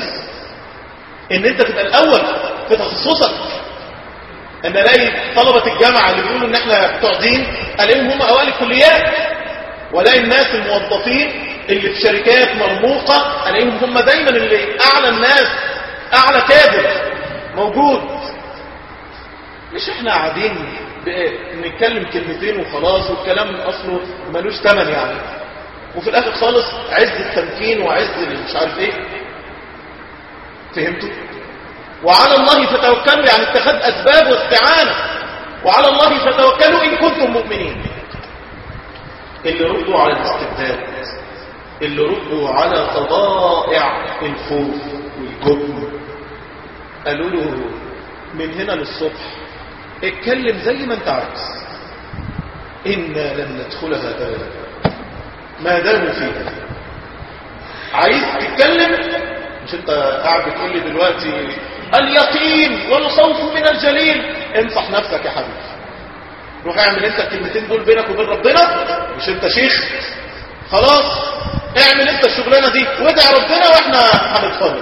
ان انت تبقى الاول في تخصصك. ان الاقي طلبة الجامعة اللي بيقولوا ان احنا بتوع دين الاقيهم هم اوائل الكليات، والاقي الناس الموظفين اللي في شركات مرموقة الاقيهم هم دايما اللي اعلى الناس، اعلى كادر موجود. مش احنا قاعدين نتكلم كلمتين وخلاص والكلام اصله ملوش ثمن يعني، وفي الاخر خالص عز التمكين وعز مش عارف ايه. فهمتوا؟ وعلى الله فتوكلوا يعني اتخذ اسباب واستعانة. وعلى الله فتوكلوا ان كنتم مؤمنين. اللي ردوا على الاستبداد، اللي ردوا على طبائع الخوف والجبن، قالوا له من هنا للصبح اتكلم زي ما انت عايز، إنا لن ندخلها أبدا ما داموا فيها. عايز تتكلم؟ مش انت قاعد بتقول لي دلوقتي اليقين والخوف من الجليل؟ انصح نفسك يا حبيبي، روح اعمل انت الكلمتين دول بينك وبين ربنا. مش انت شيخ خلاص، اعمل انت الشغلانه دي وادعي ربنا واحنا هنتفرج.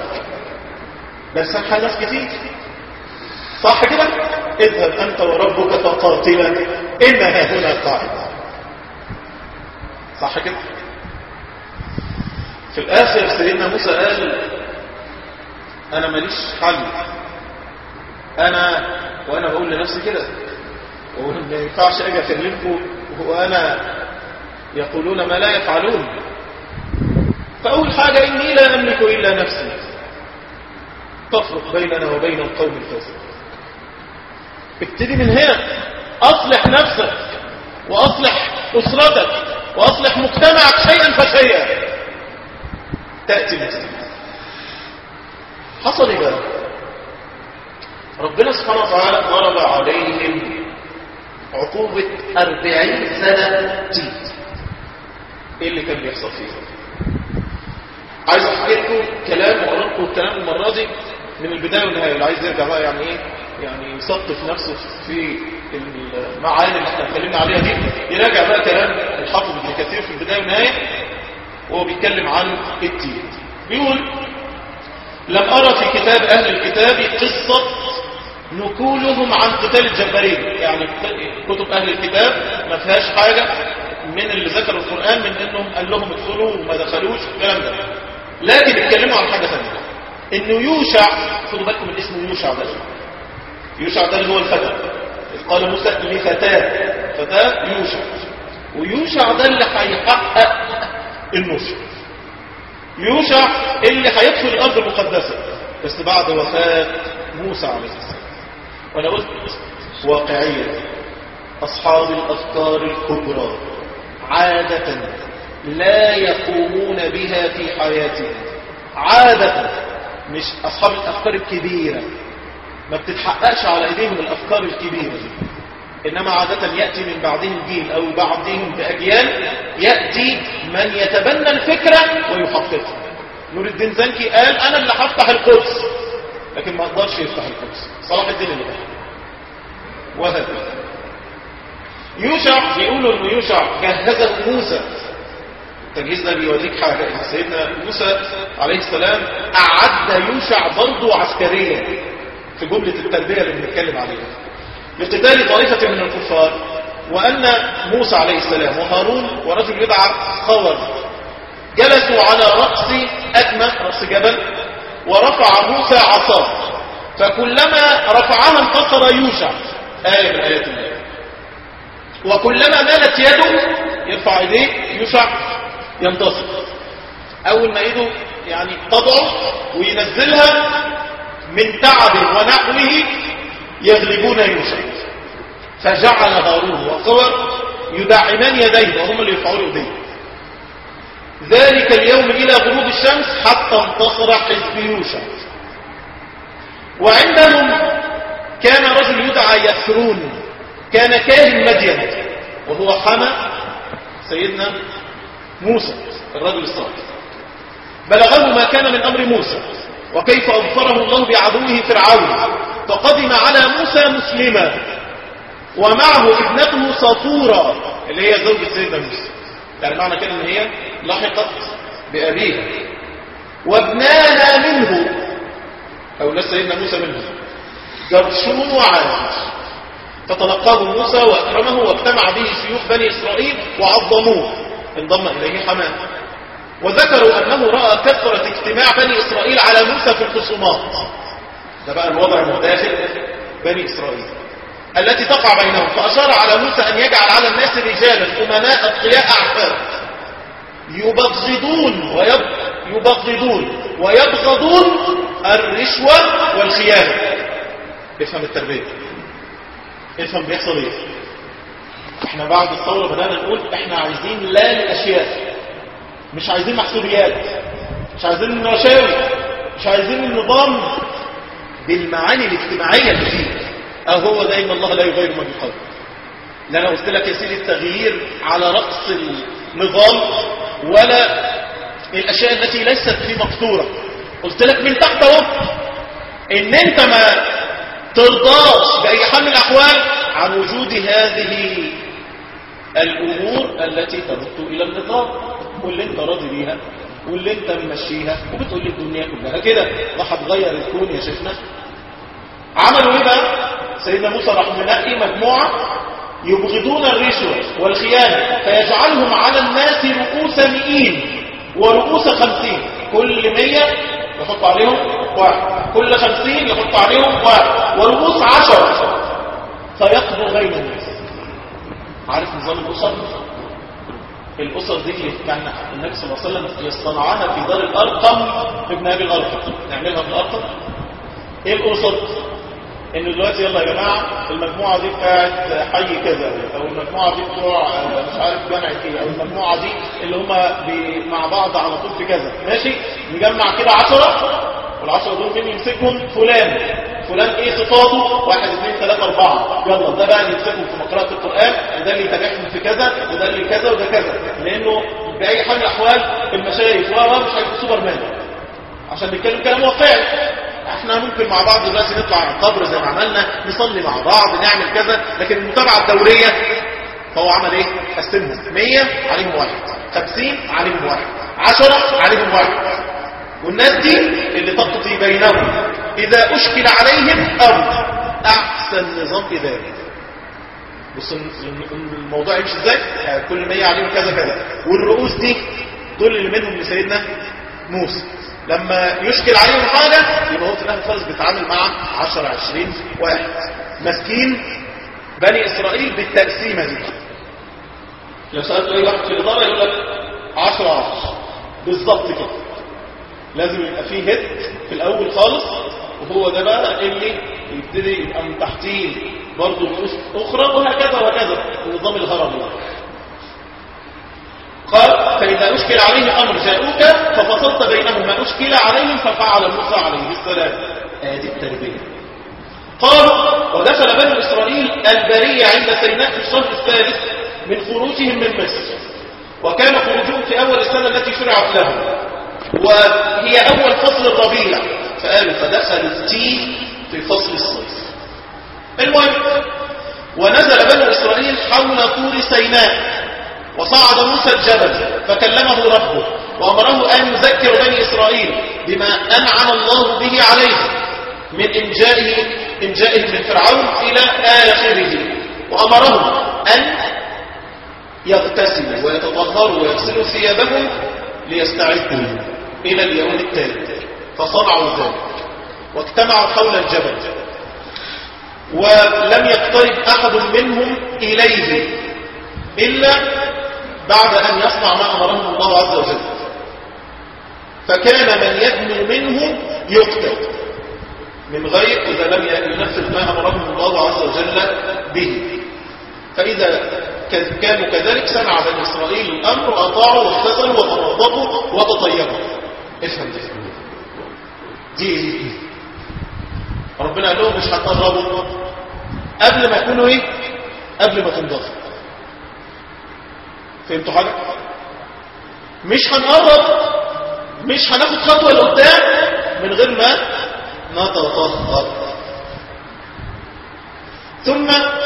ده سامحه ناس كتير صح كده؟ اذهب انت وربك فقاتلا انها هنا قاعده. صح كده؟ في الاخر سيدنا موسى قال انا ماليش حل. انا وانا بقول لنفسي كده وما ينفعش اجي اكلمكم وانا يقولون ما لا يفعلون. فاول حاجه اني لا املك الا نفسي تفرق بيننا وبين القوم الفاسقين. ابتدي من هنا، اصلح نفسك واصلح اسرتك واصلح مجتمعك شيئا فشيئا تاتي المسلمين. حصل ايه بقى؟ ربنا سبحانه وتعالى ضرب عليهم عقوبة أربعين سنة تيت. ايه اللي كان بيحصل فيه؟ عايز احكي لكم كلام وقرأ لكم الكلام المرة دي من البداية والنهاية. اللي عايز يرجع بقى يعني ايه يعني يثقف نفسه في المعاني اللي احنا اتكلمنا عليها دي، يراجع بقى كلام الحافظ ابن كثير في البداية والنهاية وهو بيتكلم عن التيت. بيقول لم أرى في كتاب أهل الكتاب قصة نقولهم عن قتال الجبارين. يعني كتب أهل الكتاب ما فيهاش حاجة من اللي ذكر القرآن من انهم قال لهم ادخلوا وما دخلوش الكلام ده، لكن اتكلموا عن حاجة ثانية. انه يوشع، خدوا بالكم من اسمه يوشع ده. يوشع ده اللي هو الفتى. قال موسى لفتاة فتاة يوشع، ويوشع ده اللي هيحقق النصر. يوشع اللي هيدخل الأرض المقدسة بس بعد وفاة موسى عليه السلام. وأنا قلت واقعية أصحاب الأفكار الكبرى عادة لا يقومون بها في حياتهم، عادة مش أصحاب الأفكار الكبيرة ما بتتحققش على إيديهم الأفكار الكبيرة دي، إنما عادة يأتي من بعدهم جيل أو بعدهم بأجيال يأتي من يتبنى الفكرة ويحققها. نور الدين زنكي قال أنا اللي هفتح القدس، لكن ما أقدرش يفتح القدس، صلاح الدين اللي فتح. وهكذا يوشع بيقولوا إنه يوشع جهزه موسى. التجهيز ده بيوريك حاجة، إن سيدنا موسى عليه السلام أعد يوشع برضه عسكريا في جملة التربية اللي بنتكلم عليها لقتال طائفة من الكفار. وأن موسى عليه السلام وهارون ورجل يدعى خور جلسوا على رأس أكمة، رأس جبل، ورفع موسى عصاه فكلما رفعها انتصر يوشع، آية من آيات الله. وكلما مالت يده يرفع يديه يوشع ينتصر. أول ما يده يعني تضعف وينزلها من تعب ونحوه يغلبون يوشع. فجعل هارون وخور يدعمان يديه وهم اللي يرفعوا يديه ذلك اليوم إلى غروب الشمس حتى انتصر حزب يوشع. وعندهم كان رجل يدعى يثرون، كان كاهن مدين وهو حمى سيدنا موسى الرجل الصالح. بلغه ما كان من أمر موسى وكيف أظفره الله بعدوه فرعون، فقدم على موسى مسلما ومعه ابنته صفورة اللي هي زوجة سيدنا موسى، يعني معنى كده ان هي لحقت بأبيها، وابناها منه أولاد سيدنا موسى منه جرشون وعاد. فتلقاه موسى وأكرمه واجتمع به شيوخ بني إسرائيل وعظموه، انضم إليه حماه. وذكروا أنه رأى كثرة اجتماع بني إسرائيل على موسى في الخصومات، ده بقى الوضع المداخل بني إسرائيل التي تقع بينهم، فأشار على موسى أن يجعل على الناس رجالا أمناء أتقياء أعفاف يبغضون ويب... يبغضون ويبغضون الرشوة والخيانة. افهم التربية، افهم بيحصل ايه. احنا بعد الثورة بدأنا نقول احنا عايزين لا للأشياء، مش عايزين محسوبيات، مش عايزين الرشاوي، مش عايزين النظام بالمعاني الاجتماعية اللي فيه. اهو ده ان الله لا يغير ما بقوم. لا انا قلت لك يا سيدي التغيير على رأس النظام ولا الاشياء التي ليست في مقصورة. قلت لك من تحت اهو ان انت ما ترضاش باي حال من الاحوال عن وجود هذه الامور التي ترد الى النظام، واللي انت راضي بيها واللي انت ممشيها وبتقول لي الدنيا كلها كده راح تغير الكون يا شيخنا. عملوا ايه بقى؟ سيدنا موسى راح منقي مجموعة يبغضون الرشوة والخيانة فيجعلهم على الناس رؤوس مئين ورؤوس خمسين، كل مية يحط عليهم واحد، كل خمسين يحط عليهم واحد، ورؤوس عشر فيقضوا بين الناس. عارف نظام الأسر؟ الأسر دي اللي كان النبي صلى الله عليه وسلم يصطنعها في دار الأرقم ابن أبي الأرقم، نعملها في الأرقم. ايه الأسر؟ انه دلوقتي يلا يا جماعة المجموعة دي بتاعت حي كذا، او المجموعة دي بتوع مش عارف جامعة ايه، او المجموعة دي اللي هم مع بعض على طول في كذا، ماشي؟ نجمع كده عشرة، والعشرة دول مين يمسكهم؟ فلان فلان ايه خطابه؟ واحد اثنين ثلاثة اربعة، يلا ده بقى اللي يمسكهم في مقرأة القرآن، وده اللي يتابعهم في كذا، وده اللي كذا وده كذا، لانه بأي حال من الاحوال المشايخ وهو مش هيبقوا سوبر مان، عشان نتكلم كلام واقعي. احنا ممكن مع بعض دلوقتي نطلع على القبر زي ما عملنا، نصلي مع بعض، نعمل كذا، لكن المتابعة الدورية فهو عمل ايه؟ قسمهم مية عليهم واحد، خمسين عليهم واحد، عشرة عليهم واحد. والناس دي اللي تقضي بينهم اذا اشكل عليهم امر، احسن نظام اداري. بص الموضوع يمشي ازاي؟ يعني كل مية عليهم كذا كذا، والرؤوس دي دول اللي منهم لسيدنا موسى، لما يشكل عليهم حاجة يبقى هو في الاخر خالص بيتعامل مع عشرة عشرين واحد مسكين بني اسرائيل بالتقسيمة دي. لو سألت اي واحد في الادارة يقول لك عشرة عشر بالظبط كده. لازم يبقى فيه هيد في الاول خالص، وهو ده بقى اللي يبتدي يبقى من تحتيه برضه رؤوس اخرى، وهكذا وهكذا النظام الهرمي. قال فإذا أشكل عليه أمر جاءوك ففصلت بينهم ما أشكل عليهم ففعل موسى عليه السلام. هذه التربية. قالوا ودخل بنو إسرائيل البرية عند سيناء في الشهر الثالث من خروجهم من مصر، وكان خروجهم في أول السنة التي شرعت لهم، وهي أول فصل الربيع، فقالوا فدخلوا التيه في فصل الصيف. المهم ونزل بنو إسرائيل حول طور سيناء، وصعد موسى الجبل فكلمه ربه وأمره أن يذكر بني إسرائيل بما أنعم الله به عليهم من إنجائه إنجائهم من فرعون إلى آخره، وأمرهم أن يغتسلوا ويتطهروا ويغسلوا ثيابهم ليستعدوا إلى اليوم التالي. فصنعوا ذلك واجتمعوا حول الجبل، ولم يقترب أحد منهم إليه إلا بعد أن يصنع ما أمرهم الله عز وجل، فكان من يدنو منه يقتل من غير إذا لم ينفذ ما أمرهم الله عز وجل به. فإذا كانوا كذلك سمع بني إسرائيل الأمر وأطاعوا واغتسلوا وتنظفوا وتطيبوا. افهم دي دي دي ربنا قال لهم مش هتقربوا قبل ما يكونوا ايه؟ قبل ما تنضفوا. فهمتوا حاجة؟ مش هنقرب، مش هناخد خطوة لقدام من غير ما نتطهر. ثم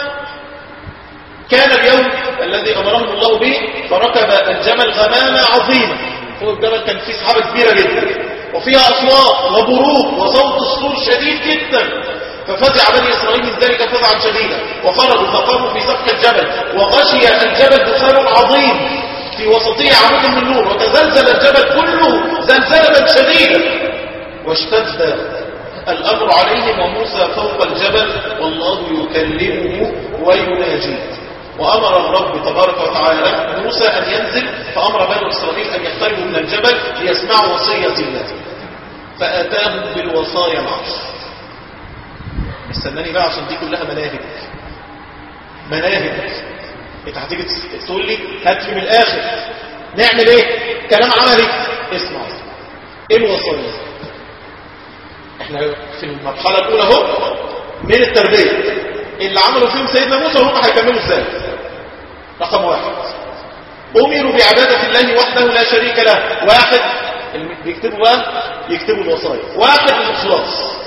كان اليوم الذي أمرهم الله به فركب الجمل غمامة عظيمة. فوق الجبل كان فيه سحابة كبيرة جدا وفيها أصوات وبروق وصوت الصور شديد جدا، ففزع بني إسرائيل من ذلك فزعا شديدا، وخرجوا فقاموا في سفح الجبل، وغشي الجبل دخان عظيم في وسطه عمود من نور، وتزلزل الجبل كله زلزلة شديدة، واشتد الأمر عليهم وموسى فوق الجبل والله يكلمه ويناجيه. وأمر الرب تبارك وتعالى موسى أن ينزل، فأمر بني إسرائيل أن يقتربوا من الجبل ليسمعوا وصية الله، فأتاهم بالوصايا العشر. استناني بقى عشان دي كلها مناهج مناهج. انت هتيجي تقول لي هات لي من الآخر نعمل ايه؟ كلام عملي. اسمع ايه الوصايا؟ احنا في المرحلة الأولى اهو من التربية اللي عملوا فيهم سيدنا موسى، وهم هيكملوا ازاي؟ رقم واحد أمروا بعبادة الله وحده لا شريك له. واحد اللي بيكتبوا بقى يكتبوا الوصايا. واحد الإخلاص.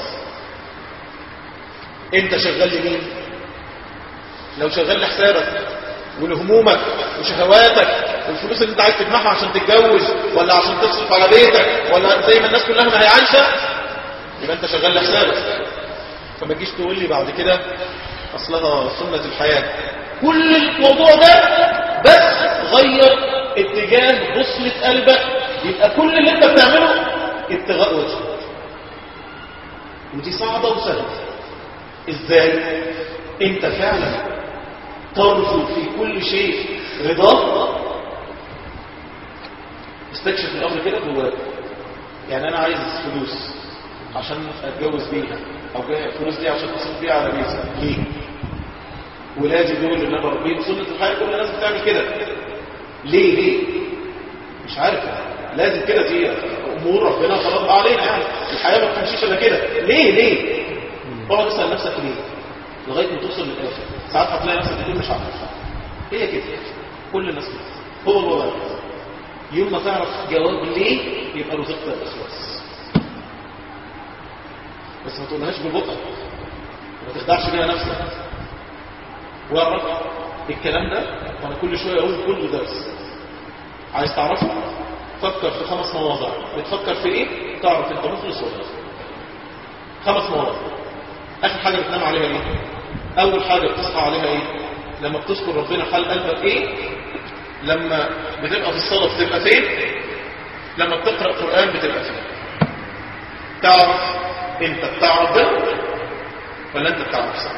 انت شغال لمين؟ لو شغال لحسابك ولهمومك وشهواتك والفلوس اللي انت عايز تجمعها عشان تتجوز ولا عشان تصرف على بيتك ولا زي ما الناس كلها ما هي عايشه، يبقى انت شغال لحسابك. فما تجيش تقول لي بعد كده اصلها سنه الحياه. كل الموضوع ده بس غير اتجاه بصلة قلبك، يبقى كل اللي انت بتعمله ابتغاء وجهك. ودي صعبه وسهله. ازاي؟ انت فعلا ترجو في كل شيء رضاه. استكشف الامر كده جواك. يعني انا عايز فلوس عشان اتجوز بيها، او جاي الفلوس دي عشان تصرف بيها على بيتي. ليه؟ ولادي دول اللي انا بربيهم سنه الحياه، كل الناس بتعمل كده. ليه ليه؟ مش عارف. لازم كده، دي امور ربنا فرضها علينا. يعني الحياه ما بتمشيش الا كده. ليه ليه؟ اقعد اسال نفسك ليه لغايه ما توصل للاخر. ساعات هتلاقي نفسك بتقول مش عارف. هي كده، كل الناس كده، هو الوضع. يوم ما تعرف جواب ليه يبقى رزقت الاخلاص. بس ما تقولهاش ببطء، ما تخدعش بيها نفسك. واعرف الكلام ده، وانا كل شويه اقول كل درس عايز تعرفه فكر في خمس مواضع. بتفكر في ايه تعرف انت مخلص ولا لا. خمس مواضع. اخر حاجه بتنام عليها ايه؟ اول حاجه بتصحى عليها ايه؟ لما بتذكر ربنا حال قلبك ايه؟ لما بتبقى في الصلاه بتبقى فين؟ لما بتقرا قران بتبقى فين؟ تعرف انت بتاع ربنا ولا انت بتاع نفسك.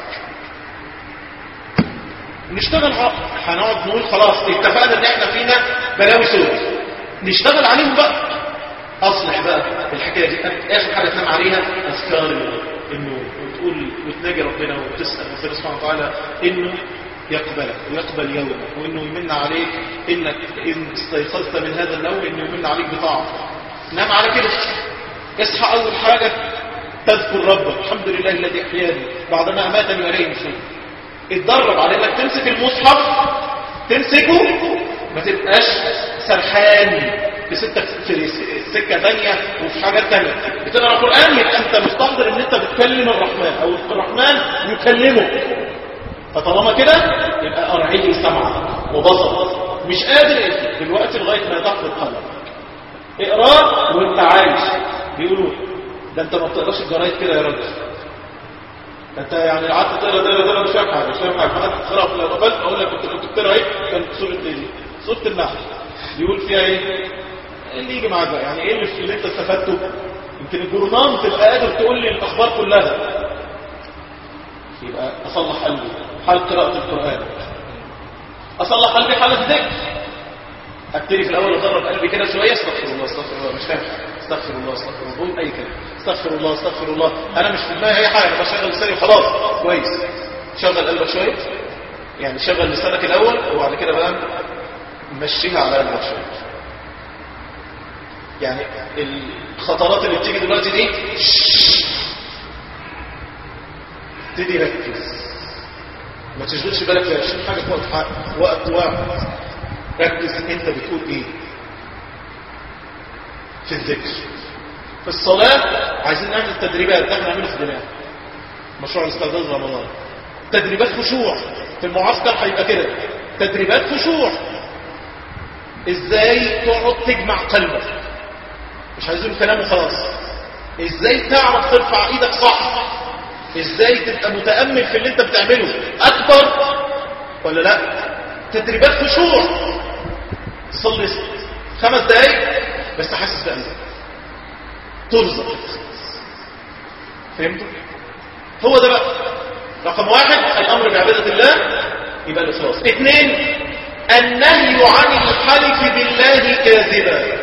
نشتغل عقل. هنقعد نقول خلاص اتفقنا ان احنا فينا بلاوي سود، نشتغل عليهم بقى. اصلح بقى الحكايه دي. اخر حاجه تنام عليها اذكار النوم، وتقول وتناجي ربنا وتسال ربنا سبحانه وتعالى انه يقبلك ويقبل يومك، وانه يمن عليك انك ان استيقظت من هذا النوم انه يمن عليك بطاعته. نام على كده. اصحى اول حاجه تذكر ربك، الحمد لله الذي احياني بعدما اماتني واليه النشور. اتدرب على انك تمسك المصحف، تمسكه ما تبقاش سرحان في سكه في سكه ثانيه وفي حاجات ثانيه. بتقرا القران يبقى انت مستحضر ان انت بتكلم الرحمن او الرحمن يكلمك. فطالما كده يبقى ارعي سمعك وبصرك. مش قادر دلوقتي لغايه ما تحفظ قلبك. اقرا وانت عايش. بيقولوا ده انت ما بتقراش الجرايد كده يا راجل، انت يعني قعدت تقرا تقرا تقرا مش فاهم حاجه مش فاهم حاجه قعدت تقرا في الاول اقول لك كنت كنت بتقرا ايه؟ كانت سوره ايه دي؟ سوره النحل. بيقول فيها ايه؟ اللي يجي معاك بقى يعني ايه اللي, اللي انت استفدته؟ يمكن الجورنال تبقى قادر تقول لي الاخبار كلها. يبقى اصلح قلبي حال قراءه القران، اصلح قلبي حال الذكر. ابتدي في الاول ادرب قلبي كده شويه استغفر الله استغفر الله مش فاهم استغفر الله استغفر الله بقول اي كلام استغفر الله استغفر الله. انا مش في دماغي اي حاجه، انا بشغل لساني وخلاص. كويس. شغل قلبك شويه، يعني شغل لسانك الاول وبعد كده بقى مشيها على قلبك شويه. يعني الخطرات اللي بتيجي دلوقتي دي ابتدي ركز، ما تشغلش بالك في عشرين حاجه في وقت وقت واحد. ركز انت بتقول ايه في الذكر. في الصلاه عايزين نعمل تدريبات. ده احنا نعمله في الدماغ، مشروع الاستعداد رمضان. تدريبات خشوع في المعسكر هيبقى كده. تدريبات خشوع ازاي تقعد تجمع قلبك، مش عايزين كلام وخلاص. ازاي تعرف ترفع ايدك صح، ازاي تبقى متأمل في اللي انت بتعمله اكبر ولا لا. تدريبات خشوع. تصلي خمس دقايق بس حاسس بقلبك ترزق. فهمتوا؟ هو ده بقى رقم واحد الامر بعبادة الله يبقى الاخلاص. اثنين النهي عن الحلف بالله كاذبا.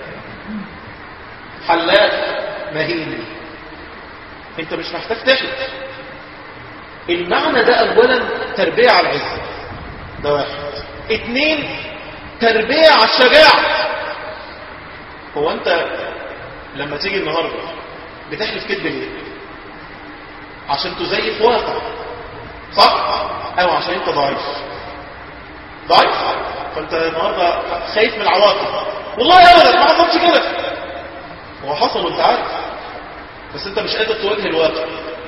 حلاف مهين انت مش محتاج تحلف. المعنى ده اولا تربية على العزة، ده واحد. اثنين تربية على الشجاعة. هو انت لما تيجي النهاردة بتحلف كذب ليه؟ عشان تزيف واقع صح؟ او عشان انت ضعيف ضعيف فانت النهاردة خايف من العواقب. والله ابدا ما حصلش كده. هو حصل وانت عارف بس انت مش قادر تواجه الواقع.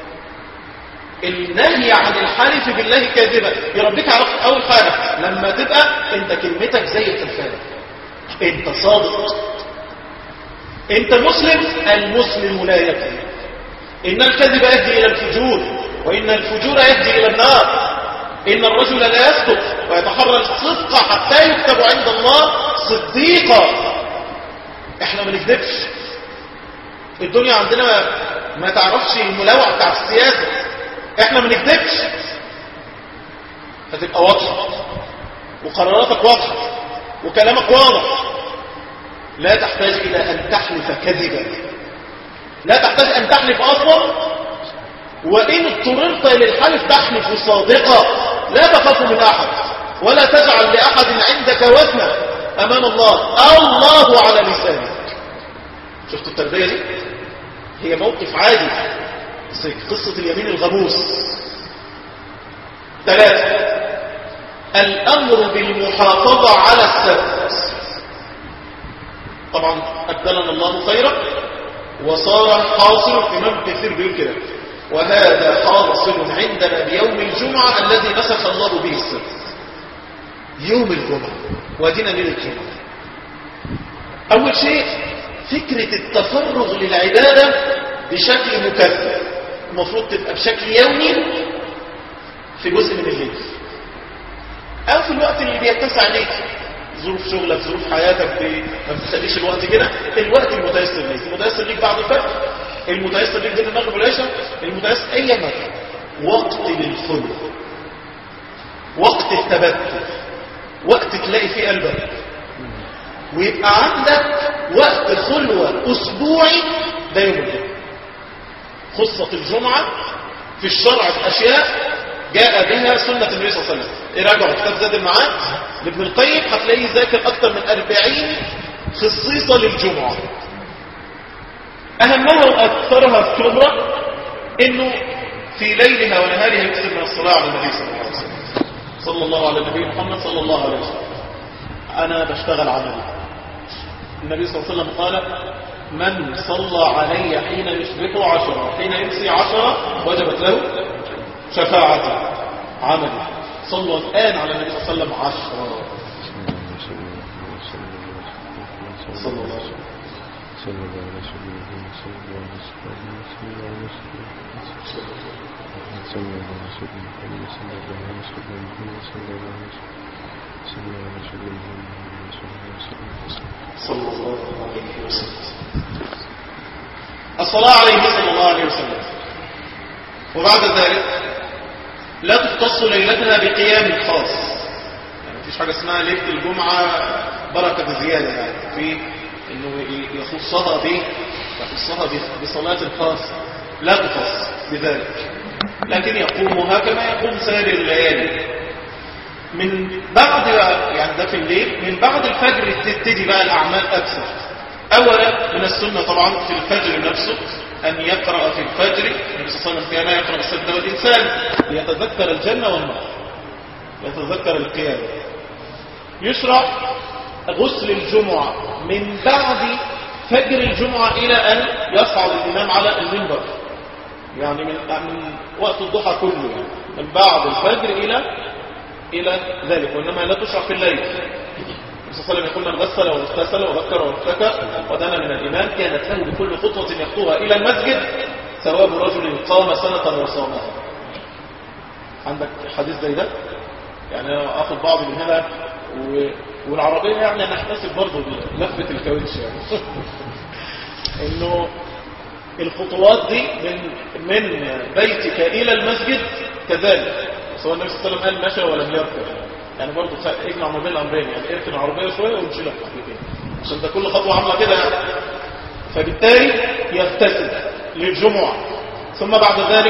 النهي عن الحلف بالله كاذبا يربيك على اول حاجه لما تبقى انت كلمتك زي التلفانه، انت صادق، انت مسلم. المسلم لا يكذب. ان الكذب يهدي الى الفجور وان الفجور يهدي الى النار. ان الرجل لا يصدق ويتحرى الصدق حتى يكتب عند الله صديقا. احنا ما نكذبش. الدنيا عندنا ما تعرفش الملاوع بتاع السياسه. احنا ما نكذبش. فتبقى واضحه وقراراتك واضحه وكلامك واضح. لا تحتاج الى ان تحلف كذبا، لا تحتاج ان تحلف اصلا. وان اضطررت للحلف تحلف صادقا. لا تخاف من احد ولا تجعل لاحد عندك وزنا امام الله. الله على لسانك. شفتوا التربيه دي؟ هي موقف عادي بس قصة اليمين الغموس. ثلاثة الأمر بالمحافظة على السبت. طبعا أبدلنا الله خيرا وصار حاصل. الإمام كثير بيقول كده وهذا حاصل عندنا بيوم الجمعة الذي نسخ الله به السبت. يوم الجمعة ودينا ليلة الجمعة. أول شيء فكرة التفرغ للعبادة بشكل مكثف. المفروض تبقى بشكل يومي في جزء من الليل او في الوقت اللي بيتسع ليك. ظروف شغلك ظروف حياتك ما بتخليش الوقت كده. الوقت المتيسر ليك المتيسر ليك بعد الفجر، المتيسر ليك بين المغرب والعشاء، المتيسر اي مكان. وقت للخلق، وقت التبتل، وقت تلاقي فيه قلبك. ويبقى عندك وقت خلوة أسبوعي ده يوم الجمعة. خصة الجمعة في الشرع بأشياء جاء بها سنة النبي صلى الله عليه وسلم. اراجعوا كتاب زاد المعاد لابن القيم هتلاقيه ذاكر أكثر من أربعين خصيصة للجمعة. أهمها وأكثرها الكبرى إنه في ليلها ونهارها يكثر من الصلاة على النبي صلى الله عليه وسلم. صلى الله على النبي محمد صلى الله عليه وسلم. أنا بشتغل عملي. النبي صلى الله عليه وسلم قال من صلى علي حين يصبح عشرة حين يمسي عشرة وجبت له شفاعة عملي. صلوا الآن على النبي صلى الله عليه وسلم عشرة. صلى الله عليه وسلم. صلى الله عليه وسلم. صلى الله عليه وسلم. صلى الله عليه وسلم. صلى الله عليه وسلم. صلى الله عليه وسلم. صلى الله عليه وسلم. الصلاة عليه صلى الله عليه وسلم. وبعد ذلك لا تختص ليلتها بقيام خاص. يعني مفيش حاجة اسمها ليلة الجمعة بركة بزيادة، يعني في انه يخصها ب يخصها بصلاة خاصة، لا تخص بذلك، لكن يقومها كما يقوم سائر الليالي. من بعد يعني ده في الليل، من بعد الفجر تبتدي بقى الأعمال أكثر. أولا من السنة طبعا في الفجر نفسه أن يقرأ في الفجر. النبي صلى الله عليه وسلم كان يقرأ السجدة والإنسان ليتذكر الجنة والنار، يتذكر القيامة. يشرع غسل الجمعة من بعد فجر الجمعة إلى أن يصعد الإمام على المنبر، يعني من, من وقت الضحى كله، يعني من بعد الفجر إلى إلى ذلك، وإنما لا تشرع في الليل. النبي صلى الله عليه وسلم يقول من غسل واغتسل وذكر وابتكى ودنا من الإمام كانت له بكل خطوة يخطوها إلى المسجد ثواب رجل قام سنة وصامها. عندك حديث زي ده؟ يعني أنا أخذ بعض من هنا و... والعربية يعني أنا أحتسب برضو لفة الكاوتش يعني إنه الخطوات دي من من بيتك إلى المسجد كذلك، سواء النبي صلى الله عليه وسلم قال مشى ولم يركب، يعني برضو اجمع ما بين الأمرين، يعني اركن العربية شوية ونشيلها خطوتين عشان ده كل خطوة عاملة كده يعني. فبالتالي يغتسل للجمعة، ثم بعد ذلك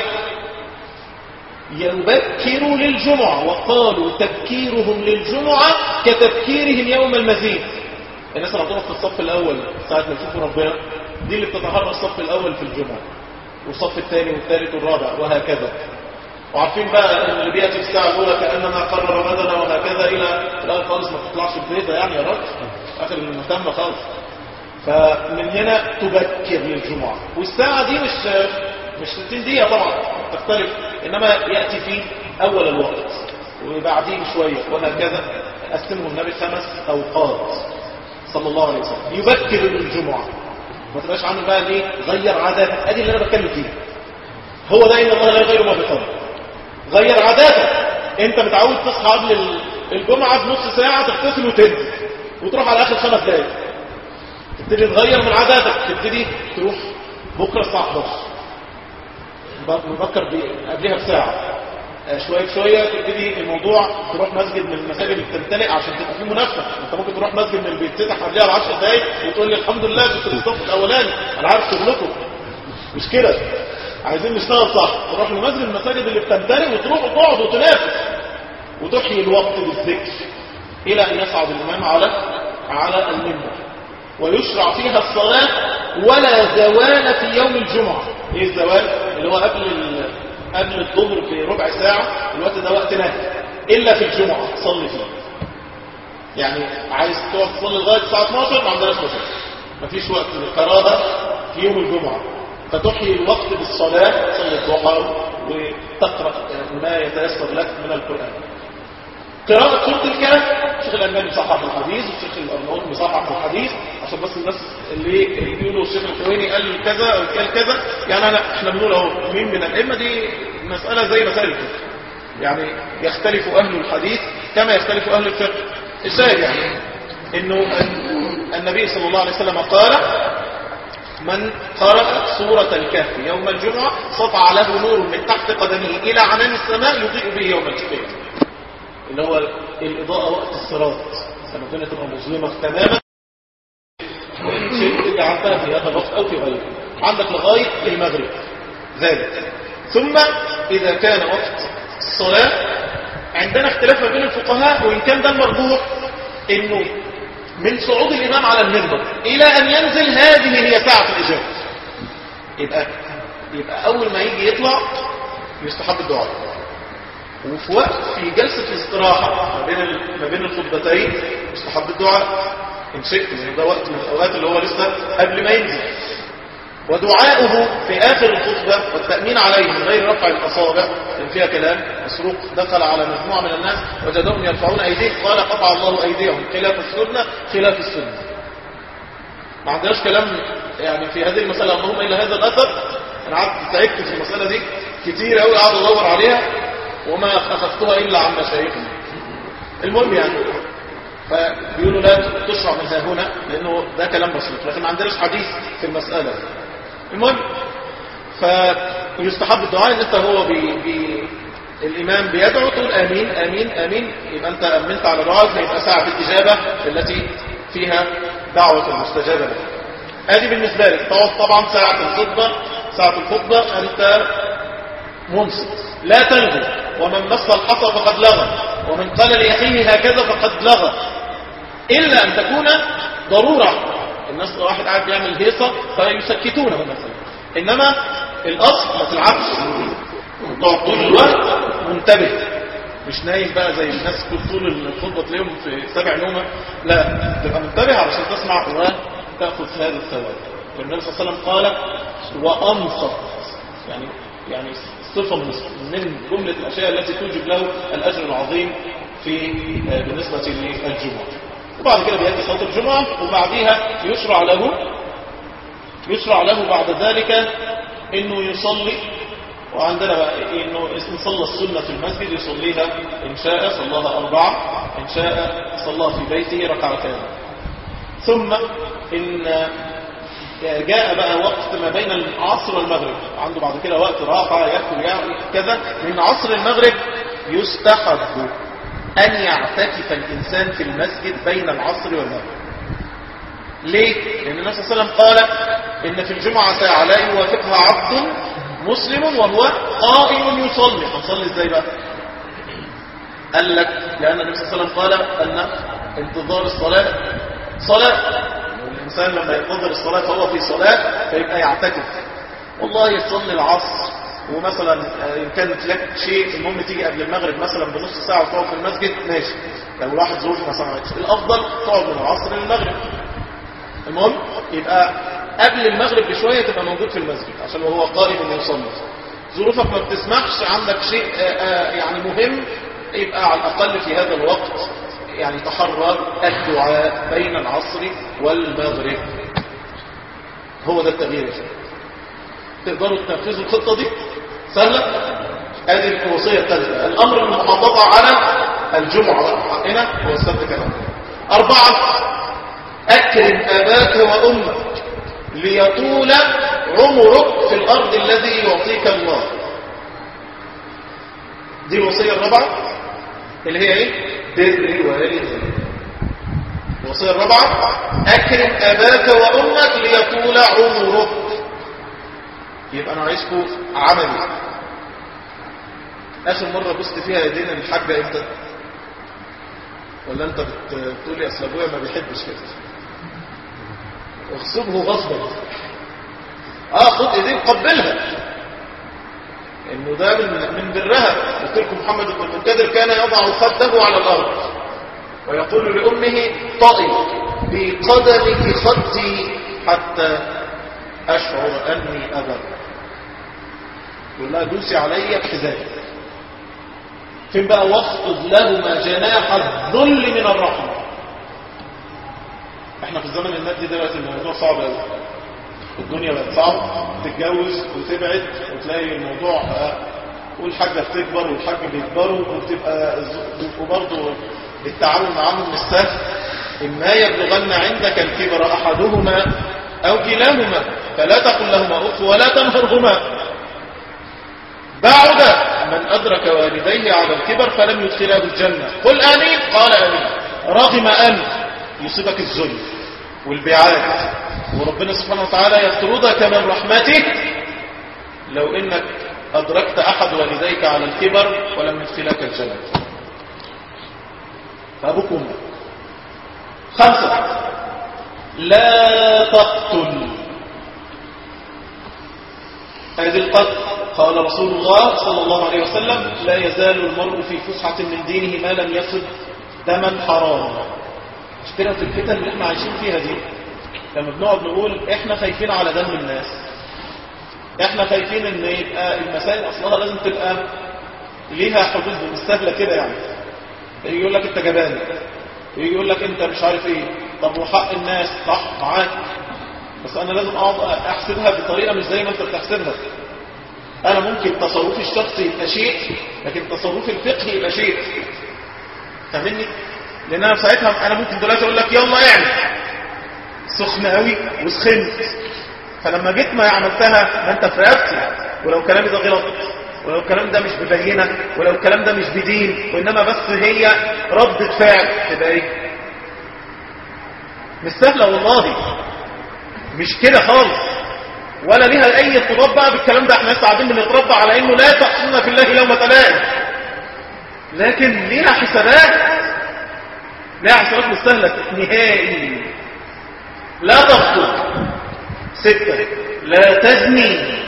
يبكر للجمعة، وقالوا تبكيرهم للجمعة كتبكيرهم يوم المزيد. الناس اللي هتقف في الصف الأول ساعة ما يشوفوا ربنا دي اللي بتتحرك الصف الأول في الجمعة، والصف الثاني والثالث والرابع وهكذا. وعارفين بقى ان اللي بيأتي في الساعة الأولى كأنما قرر بدنا وهكذا إلى الآن خالص ما تطلعش البيضة يعني يا راجل آخر المهتمة خالص. فمن هنا تبكر للجمعة، والساعة دي مش مش ستين دقيقة طبعا تختلف، إنما يأتي في أول الوقت وبعدين شوية وهكذا. قسمه النبي خمس أوقات صلى الله عليه وسلم. يبكر للجمعة، ما تبقاش عامل بقى ليه غير عاداتك، ادي اللي انا بتكلم فيه. هو ده ان الله لا يغير ما بقدر. غير عاداتك، انت متعود تصحى قبل الجمعه بنص ساعه تغتسل وتنزل وتروح على اخر خمس دقايق، تبتدي تغير من عاداتك، تبتدي تروح بكره الساعه احداشر نفكر قبلها بساعه، شويه شويه تبتدي الموضوع تروح مسجد من المساجد اللي بتمتلئ عشان تبقى فيه منافسه. انت ممكن تروح مسجد من اللي بيتفتح قبلها ب عشر دقايق وتقول لي الحمد لله كنت في الصف الاولاني، انا عارف شغلكم مش كده، عايزين نشتغل صح. تروح لمسجد من المساجد اللي بتمتلئ وتروح وتقعد وتنافس وتحيي الوقت بالذكر الى ان يصعد الامام على على المنبر. ويشرع فيها الصلاه ولا زوال في يوم الجمعه. ايه الزوال؟ اللي هو قبل قبل الظهر بربع ساعة، الوقت ده وقت نهي إلا في الجمعة صلي فيه. يعني عايز تقعد تصلي لغاية الساعة اتناشر ما عندناش مشاكل، مفيش وقت للكراهة في يوم الجمعة، فتحيي الوقت بالصلاة، تصلي الضحى وتقرأ ما يتيسر لك من القرآن. قراءة سورة الكهف، الشيخ الألباني بيصحح الحديث والشيخ الأرناؤوطي بيصحح الحديث عشان بس الناس اللي بيقولوا الشيخ الحويني قال كذا أو قال كذا، يعني أنا احنا بنقول أهو مين من الأئمة، دي مسألة زي مسائل الفقه، يعني يختلف أهل الحديث كما يختلف أهل الفقه. الشاهد يعني إنه النبي صلى الله عليه وسلم قال من قرأ سورة الكهف يوم الجمعة سطع له نور من تحت قدمه إلى عنان السماء يضيء به يوم القيامة، اللي هو الإضاءة وقت الصراط لما كانت تبقى مظلمة تماما. فعلتها في هذا الوقت أو في غيره، عندك لغاية المغرب ذلك. ثم إذا كان وقت الصلاة عندنا اختلاف بين الفقهاء، وإن كان ده المرجوح إنه من صعود الإمام على المنبر إلى أن ينزل هذه هي ساعة الإجابة. يبقى, يبقى أول ما يجي يطلع يستحب الدعاء، وفي وقت في جلسة الاستراحة ما بين ما بين الخطبتين يستحب الدعاء إن شئت، يعني ده وقت من الأوقات اللي هو لسه قبل ما ينزل. ودعاؤه في آخر الخطبة والتأمين عليه من غير رفع الأصابع، لأن فيها كلام. مسروق دخل على مجموعة من الناس وجدهم يرفعون أيديهم قال قطع الله أيديهم، خلاف السنة خلاف السنة. ما عندناش كلام يعني في هذه المسألة اللهم إلا هذا الأثر. أنا قعدت تعبت في المسألة دي كتير قوي، قاعد أدور عليها وما أخذتها إلا عن مشايخنا. المهم يعني فبيقولوا لا تشرع من ها هنا لأنه ده كلام بسيط، لكن ما عندناش حديث في المسألة. المهم فيستحب الدعاء ان انت هو بي بي الامام بيدعو تقول امين امين امين، يبقى انت امنت على دعاء، فيبقى ساعة الاجابة التي فيها دعوة المستجابة لك. ادي بالنسبة لك طبعا ساعة الخطبة. ساعة الخطبة انت منصت لا تلغو، ومن مس الحصى فقد لغى، ومن قال لأخيه هكذا فقد لغى، الا ان تكون ضرورة. الناس واحد قاعد بيعمل هيصة فيسكتونه مثلا، انما الاصل ما تلعبش، تقعد طول الوقت منتبه، مش نايم بقى زي الناس طول الخطبه تلاقيهم في سبع نومه، لا تبقى منتبه علشان تسمع وتاخذ هذا الثواب. والنبي صلى الله عليه وسلم قال وانصت، يعني يعني صفه من جمله الاشياء التي توجب له الاجر العظيم في بالنسبه للجمعه. وبعد كده بيأتي صلاة الجمعة، وبعدها يشرع له يشرع له بعد ذلك انه يصلي. وعندنا بقى انه ان صلى السنة في المسجد يصليها ان شاء صلاها اربعة، ان شاء صلاها في بيته ركعتين. ثم ان جاء بقى وقت ما بين العصر والمغرب، عنده بعد كده وقت راحة يأكل يعني كذا، من عصر المغرب يستحب أن يعتكف الإنسان في المسجد بين العصر والمغرب. ليه؟ لأن النبي صلى الله عليه وسلم قال إن في الجمعة ساعة لا يوافقها عبد مسلم وهو قائم يصلي. هنصلي إزاي بقى؟ قال لك لأن النبي صلى الله عليه وسلم قال أن انتظار الصلاة صلاة، والإنسان لما ينتظر الصلاة فهو في صلاة، فيبقى يعتكف. والله يصلي العصر ومثلا إن كانت لك شيء المهم تيجي قبل المغرب مثلا بنص ساعة وتقعد في المسجد ماشي، لو الواحد ظروف ما سمعتش، الأفضل تقعد من العصر للمغرب. المهم يبقى قبل المغرب بشوية تبقى موجود في المسجد عشان وهو قائم يصلي. ظروفك ما بتسمحش، عندك شيء يعني مهم، يبقى على الأقل في هذا الوقت يعني تحرر الدعاء بين العصر والمغرب. هو ده التغيير. تقدروا تنفذوا الخطة دي سهلة. هذه الوصية الثالثة، الأمر بالمحافظة على الجمعة حقنا هو السبت كمان. أربعة، أكرم أباك وأمك ليطول عمرك في الأرض الذي يعطيك الله. دي الوصية الرابعة اللي هي ايه؟ بر والديك. الوصية الرابعة أكرم أباك وأمك ليطول عمرك. يبقى أنا عايزكم عملي. آخر مرة بست فيها يدين الحاجة امتى؟ ولا أنت بتقولي أصل أبويا ما بيحبش كده؟ اغصبه غصبا. اه خد ايديه قبلها، انه ده من, من برها. قلت لكم محمد بن المنكدر كان يضع خده على الارض ويقول لامه طئي بقدمك خدي حتى اشعر اني ابر. يقول لها دوسي علي بحذائي. فين بقى واخفض لهما جناح الذل من الرحمه. احنا في الزمن المادي دلوقتي الموضوع صعب قوي، الدنيا بقت صعب، تتجوز وتبعد وتلاقي الموضوع والحاجة بتكبر والحاج بيكبروا وبتبقى وبرضه التعامل معاهم مش سهل. إما يبلغن عندك الكبر أحدهما أو كلاهما فلا تقل لهما أف ولا تنهرهما. بعد من أدرك والديه على الكبر فلم يدخله الجنة قل آمين. قال آمين. رغم أن يصيبك الذل والبيعات، وربنا سبحانه وتعالى يطردك من رحمته لو انك ادركت احد والديك على الكبر ولم يدخلك الجنة، فابوك وامك. خمسة، لا تقتل. هذه القتل قال رسول الله صلى الله عليه وسلم: لا يزال المرء في فسحة من دينه ما لم يفد دما حراما. اشترى في الفتن اللي احنا عايشين فيها دي، لما بنقعد نقول احنا خايفين على دم الناس، احنا خايفين ان يبقى المسائل اصلها لازم تبقى ليها حدود مش سهله كده، يعني يجي يقول لك انت جبان، ويجي يقول لك انت مش عارف ايه. طب وحق الناس صح معاك، بس انا لازم اقعد احسبها بطريقه مش زي ما انت بتحسبها. انا ممكن تصرفي الشخصي يبقى شيء، لكن تصرفي الفقهي يبقى شيء. فاهمني؟ لان انا ساعتها انا ممكن دلوقتي اقول لك يلا اعمل سخن قوي وسخنت، فلما جيت ما عملتها ما انت في رقبتي، ولو كلامي ده غلط، ولو الكلام ده مش ببينه، ولو الكلام ده مش بدين، وانما بس هي ردة فعل، تبقى ايه؟ مش سهله والله، مش كده خالص، ولا ليها اي ارتباط بقى بالكلام ده. احنا لسه قاعدين بنتربى على انه لا تحصلنا في الله لومة لائم، لكن ليها حسابات، ليها حسابات مش سهله نهائي. لا تقتل. ستة، لا تزني.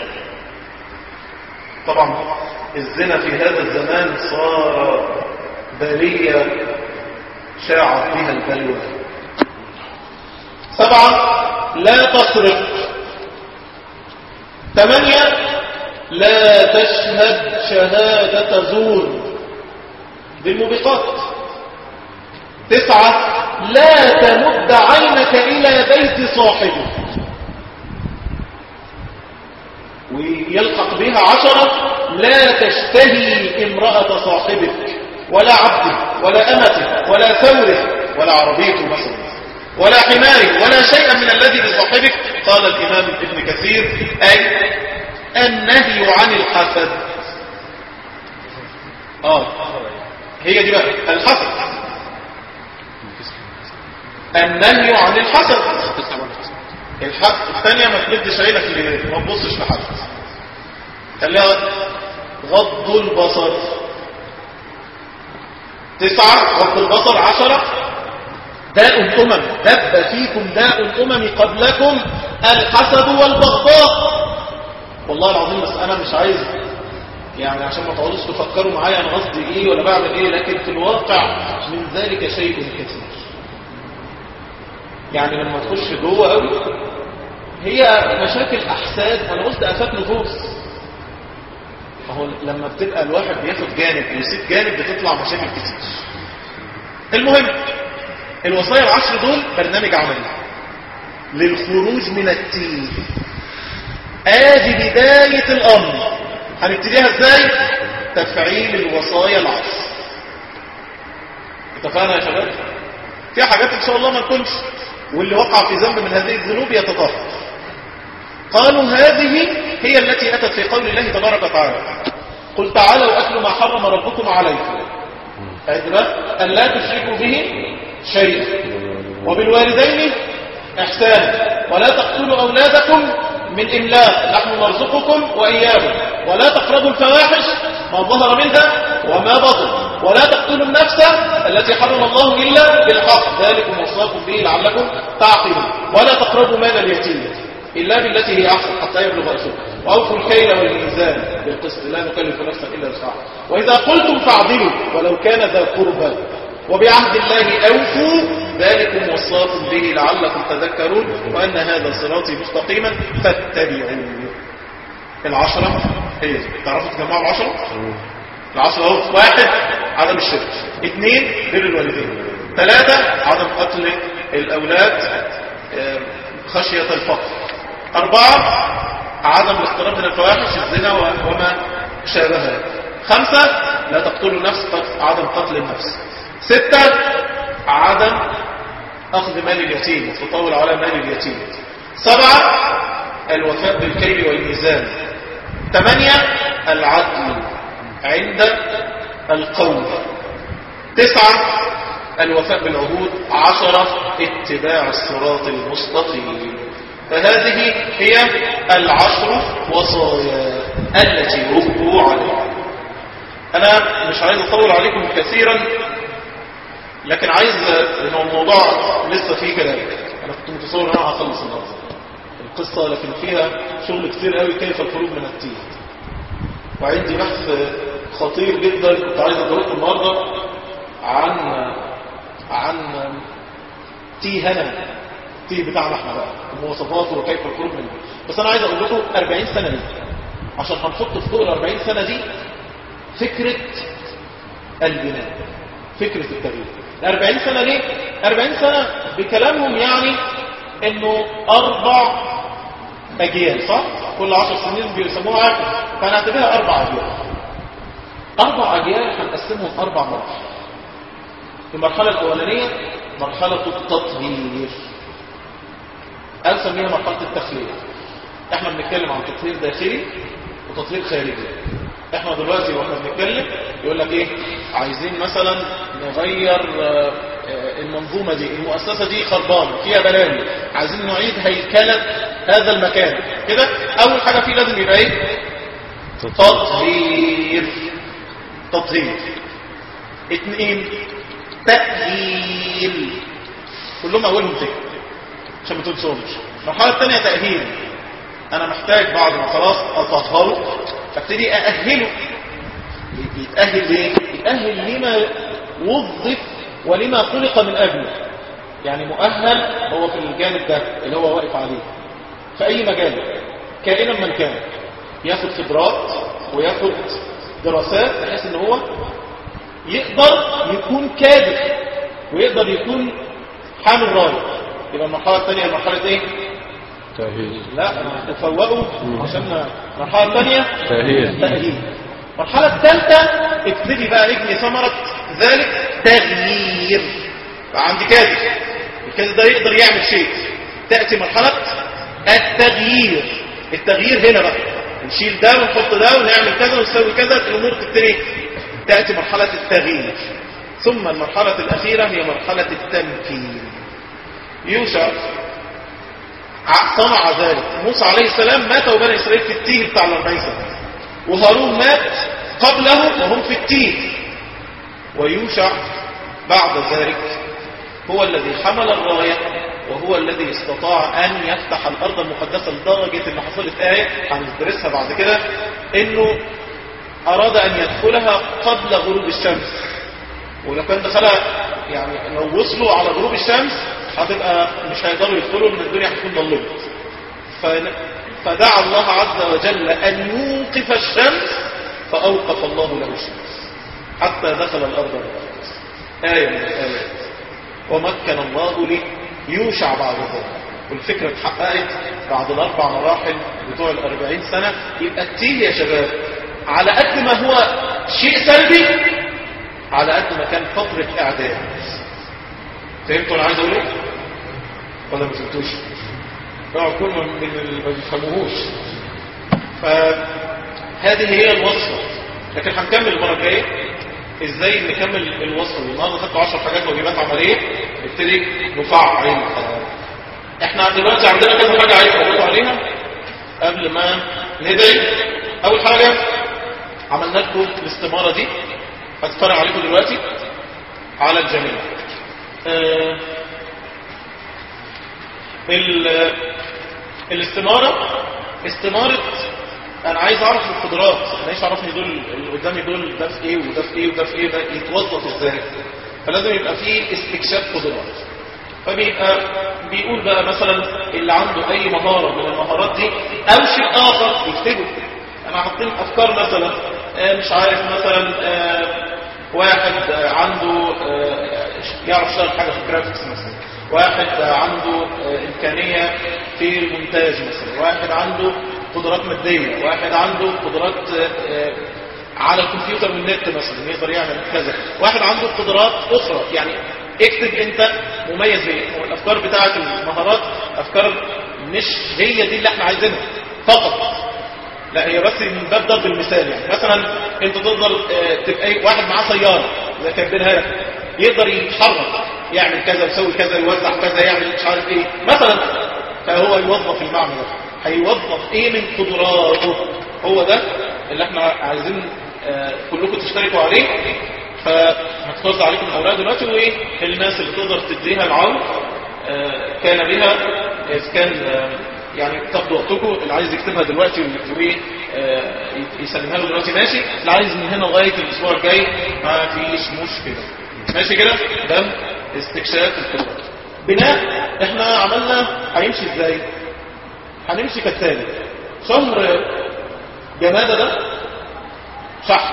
طبعا الزنا في هذا الزمان صار بلية شاعت بها البلوى. سبعة، لا تسرق. ثمانية، لا تشهد شهادة زور، دي الموبقات. تسعة، لا تمد عينك إلى بيت صاحبك. ويلحق بها عشرة، لا تشتهي امرأة صاحبك ولا عبده ولا أمته ولا ثوره ولا عربيته مثلا ولا حماره ولا شيئا من الذي لصاحبك. قال الإمام ابن كثير: أي النهي عن الحسد. آه هي دي بقى الحسد، النهي عن الحسد. الحسد الثانية ما تمدش عينك ليه، ما تبصش لحد، خليها غض البصر. تسعة، غض البصر. عشرة، داء الأمم، دب فيكم داء الأمم قبلكم الحسد والبغضاء. والله العظيم بس أنا مش عايز يعني عشان ما تقعدوش تفكروا معايا أنا قصدي إيه ولا بعمل إيه، لكن في الواقع من ذلك شيء كثير. يعني لما تخش جوه قوي هي مشاكل أحساد، أنا قلت آفات نفوس. فهو لما بتبقى الواحد بياخد جانب ويسيب جانب بتطلع مشاكل كتير. المهم الوصايا العشر دول برنامج عملي للخروج من التيه. ادي بداية الامر، هنبتديها ازاي؟ تفعيل الوصايا العشر. اتفقنا يا شباب؟ في حاجات ان شاء الله ما نكونش، واللي وقع في ذنب من هذه الذنوب يتطهر. قالوا هذه هي التي اتت في قول الله تبارك وتعالى: قل تعالوا اتلوا ما حرم ربكم عليكم ألا تشركوا به شيئا وبالوالدين إحسانا ولا تقتلوا أولادكم من إملاق نحن نرزقكم وإياهم ولا تقربوا الفواحش ما ظهر منها وما بطن ولا تقتلوا النفس التي حرم الله إلا بالحق ذلكم وصاكم به لعلكم تعقلون ولا تقربوا مال اليتيم إلا بالتي هي أحسن حتى يبلغ أشده وأوفوا الكيل والميزان بالقسط لا نكلف نفسا إلا وسعها وإذا قلتم فاعدلوا ولو كان ذا قربى وبعهد الله أوفوا ذلكم وصاكم به لعلكم تذكرون وأن هذا صراطي مستقيما فاتبعوه. العشرة هي دي. تعرفوا تجمعوا العشرة؟ العشرة اهو. واحد عدم الشرك، اثنين بر الوالدين، ثلاثة عدم قتل الأولاد خشية الفقر، أربعة عدم الاقتراب من الفواحش الزنا وما شابهها، خمسة لا تقتلوا النفس عدم قتل النفس، ستة عدم أخذ مال اليتيم وتطاول على مال اليتيم، سبعة الوفاء بالكيل والميزان، ثمانية العدل عند القول، تسعة الوفاء بالعهود. عشرة اتباع الصراط المستقيم. فهذه هي العشر وصايا التي ربوا عليها. أنا مش عايز أطول عليكم كثيرا، لكن عايز إنه الموضوع لسه فيه كلام. أنا كنت متصور أن أنا هخلص النهارده القصة، لكن فيها شغل كتير قوي، كيف الخروج من التيه. وعندي بحث خطير جدا كنت عايز أقول لكم النهارده عن عن تيه هنا، تيه بتاعنا احنا بقى، ومواصفاته وكيف الخروج منه. بس أنا عايز أقول لكم أربعين سنة دي، عشان هنحط في ضوء ال أربعين سنة دي فكرة البناء، فكرة التغيير. الأربعين سنة ليه؟ أربعين سنة بكلامهم يعني إنه أربع أجيال، صح؟ كل عشر سنين بيسموها عقد، فهنعتبرها أربع أجيال. أربع أجيال هنقسمهم أربع مراحل. المرحلة الأولانية مرحلة التطهير، أو سميها مرحلة التخلية. احنا بنتكلم عن تطهير داخلي وتطهير خارجي. احنا دلوقتي واحنا بنتكلم يقول لك ايه؟ عايزين مثلا نغير المنظومة دي، المؤسسة دي خربانة فيها بلاوي، عايزين نعيد هيكلة هذا المكان كده. اول حاجة فيه لازم يبقى ايه؟ تطهير. تطهير. اتنين تأهيل، كلهم اولهم كده عشان ما تنسوش. المرحلة الثانية تأهيل، انا محتاج بعد ما خلاص اطهره ابتدي أأهله. يتأهل ليه؟ يتأهل لما وظف ولما خلق من أجله. يعني مؤهل هو في الجانب ده اللي هو واقف عليه في أي مجال كائنا من كان، ياخد خبرات وياخد دراسات بحيث ان هو يقدر يكون كادر ويقدر يكون حامل راية. يبقى المرحلة الثانية مرحلة ايه؟ تأهيل. لا تفوقوا عشان المرحلة الثانية تأهيل. تأهيل. المرحلة الثالثة ابتدي بقى اجني ثمرة ذلك تغيير. فعندي كادر، الكادر ده يقدر يعمل شيء، تأتي مرحلة التغيير. التغيير هنا بقى نشيل ده ونحط ده ونعمل كذا ونسوي كذا، الامور تبتدي تأتي مرحلة التغيير. ثم المرحلة الأخيرة هي مرحلة التمكين. يوشع صنع ذلك. موسى عليه السلام مات وبني إسرائيل في التيه بتاع الأربعين سنة، وهارون مات قبله وهم في التيه. ويوشع بعد ذلك هو الذي حمل الراية، وهو الذي استطاع أن يفتح الأرض المقدسة لدرجة أن حصلت آية هندرسها بعد كده أنه أراد أن يدخلها قبل غروب الشمس. ولو كان دخلها يعني لو وصلوا على غروب الشمس هتبقى مش هيقدروا يدخلوا لأن الدنيا هتكون ضلمت. فدعا الله عز وجل أن يوقف الشمس فأوقف الله له الشمس حتى دخل الأرض المقدسة. آية من الآيات. ومكن الله ليوشع بعد ذلك، والفكرة اتحققت بعد الأربع مراحل بتوع الأربعين سنة. يبقى التيه يا شباب على قد ما هو شيء سلبي على قد ما كان فترة إعداد. فهمتوا أنا عايز أقول إيه؟ ولا ما فهمتوش؟ اوعوا تكونوا من اللي ما بيفهموهوش. فهذه هي الوصفة. لكن هنكمل المرة الجاية ازاي نكمل الوصفة دي. النهارده خدتوا عشر حاجات واجبات عملية، نبتدي نفعل. احنا دلوقتي عندنا كذا حاجة عايز اقول عليها قبل ما ندعي. اول حاجة عملنا لكم الاستمارة دي، هتفرج عليكم دلوقتي على الجميع. اه الاستمارة استمارة انا عايز اعرف القدرات، انا ايش عرفني دول اللي قدامي دول ده في ايه وده في ايه وده في ايه، ده يتوظف ازاي. فلازم يبقى فيه استكشاف قدرات. فبيبقى بيقول بقى مثلا اللي عنده اي مهارة من المهارات دي او شيء اخر يكتبه. انا حاطين افكار مثلا مش عارف مثلا واحد عنده يعرف يشتغل حاجة في الجرافيكس مثلا، واحد عنده إمكانية في المونتاج مثلا، واحد عنده قدرات مادية، واحد عنده قدرات على الكمبيوتر والنت مثلا يقدر يعمل كذا، واحد عنده قدرات أخرى. يعني اكتب انت مميز بايه. والافكار بتاعت المهارات افكار مش هي دي اللي احنا عايزينها فقط، لا هي بس من باب ضرب المثال. يعني مثلا انت تقدر تبقى واحد معاه سيارة زي كاتبينها لك، يقدر يتحرك، يعمل كذا ويسوي كذا، يوزع كذا، يعمل مش عارف ايه مثلا، فهو يوظف المعنى ده. هيوظف ايه من قدراته؟ هو ده اللي احنا عايزين آه كلكم تشتركوا عليه. فهتوزع عليكم الاوراق دلوقتي، وايه الناس اللي تقدر تديها العون آه كان بها، اذا كان آه يعني تاخدوا وقتكم. اللي عايز يكتبها دلوقتي ويسلمها له دلوقتي ماشي، اللي عايز من هنا لغايه الاسبوع الجاي ما فيش مشكله. ماشي كده؟ ده استكشاف الخبرات. بناء احنا عملنا هيمشي ازاي؟ هنمشي كالتالي. شهر جمادة ده شحن،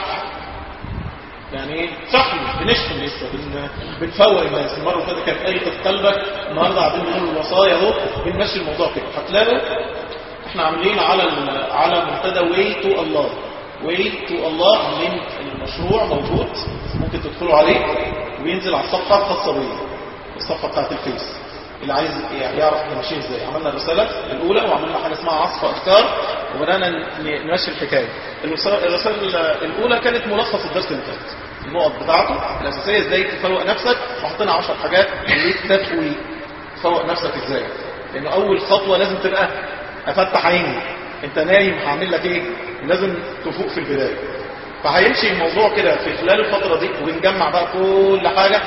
يعني شحن بنشحن لسه بن... بنفوق الناس. المره اللي فاتت كانت آية قلبك، النهارده قاعدين بنقول الوصايا اهو، بنمشي الموضوع كده. هتلاقوا احنا عاملين على ال... على منتدى واي تو الله، واي تو الله عاملين المشروع موجود، ممكن تدخلوا عليه وينزل على الصفحه الخاصه بيا، الصفحه بتاعت الفيس. اللي عايز يعرف احنا ماشيين ازاي، عملنا الرساله الاولى وعملنا حاجه اسمها عصف افكار، وبدانا نمشي الحكايه. الرساله الاولى كانت ملخص الدرس اللي فات، النقط بتاعته الاساسيه، ازاي تفوق نفسك، وحطينا عشر حاجات للتفويق. تفوق نفسك ازاي؟ لانه اول خطوه لازم تبقى افتح عيني، انت نايم هعمل لك ايه؟ لازم تفوق في البدايه. فهيمشي الموضوع كده في خلال الفتره دي، ونجمع بقى كل حاجه،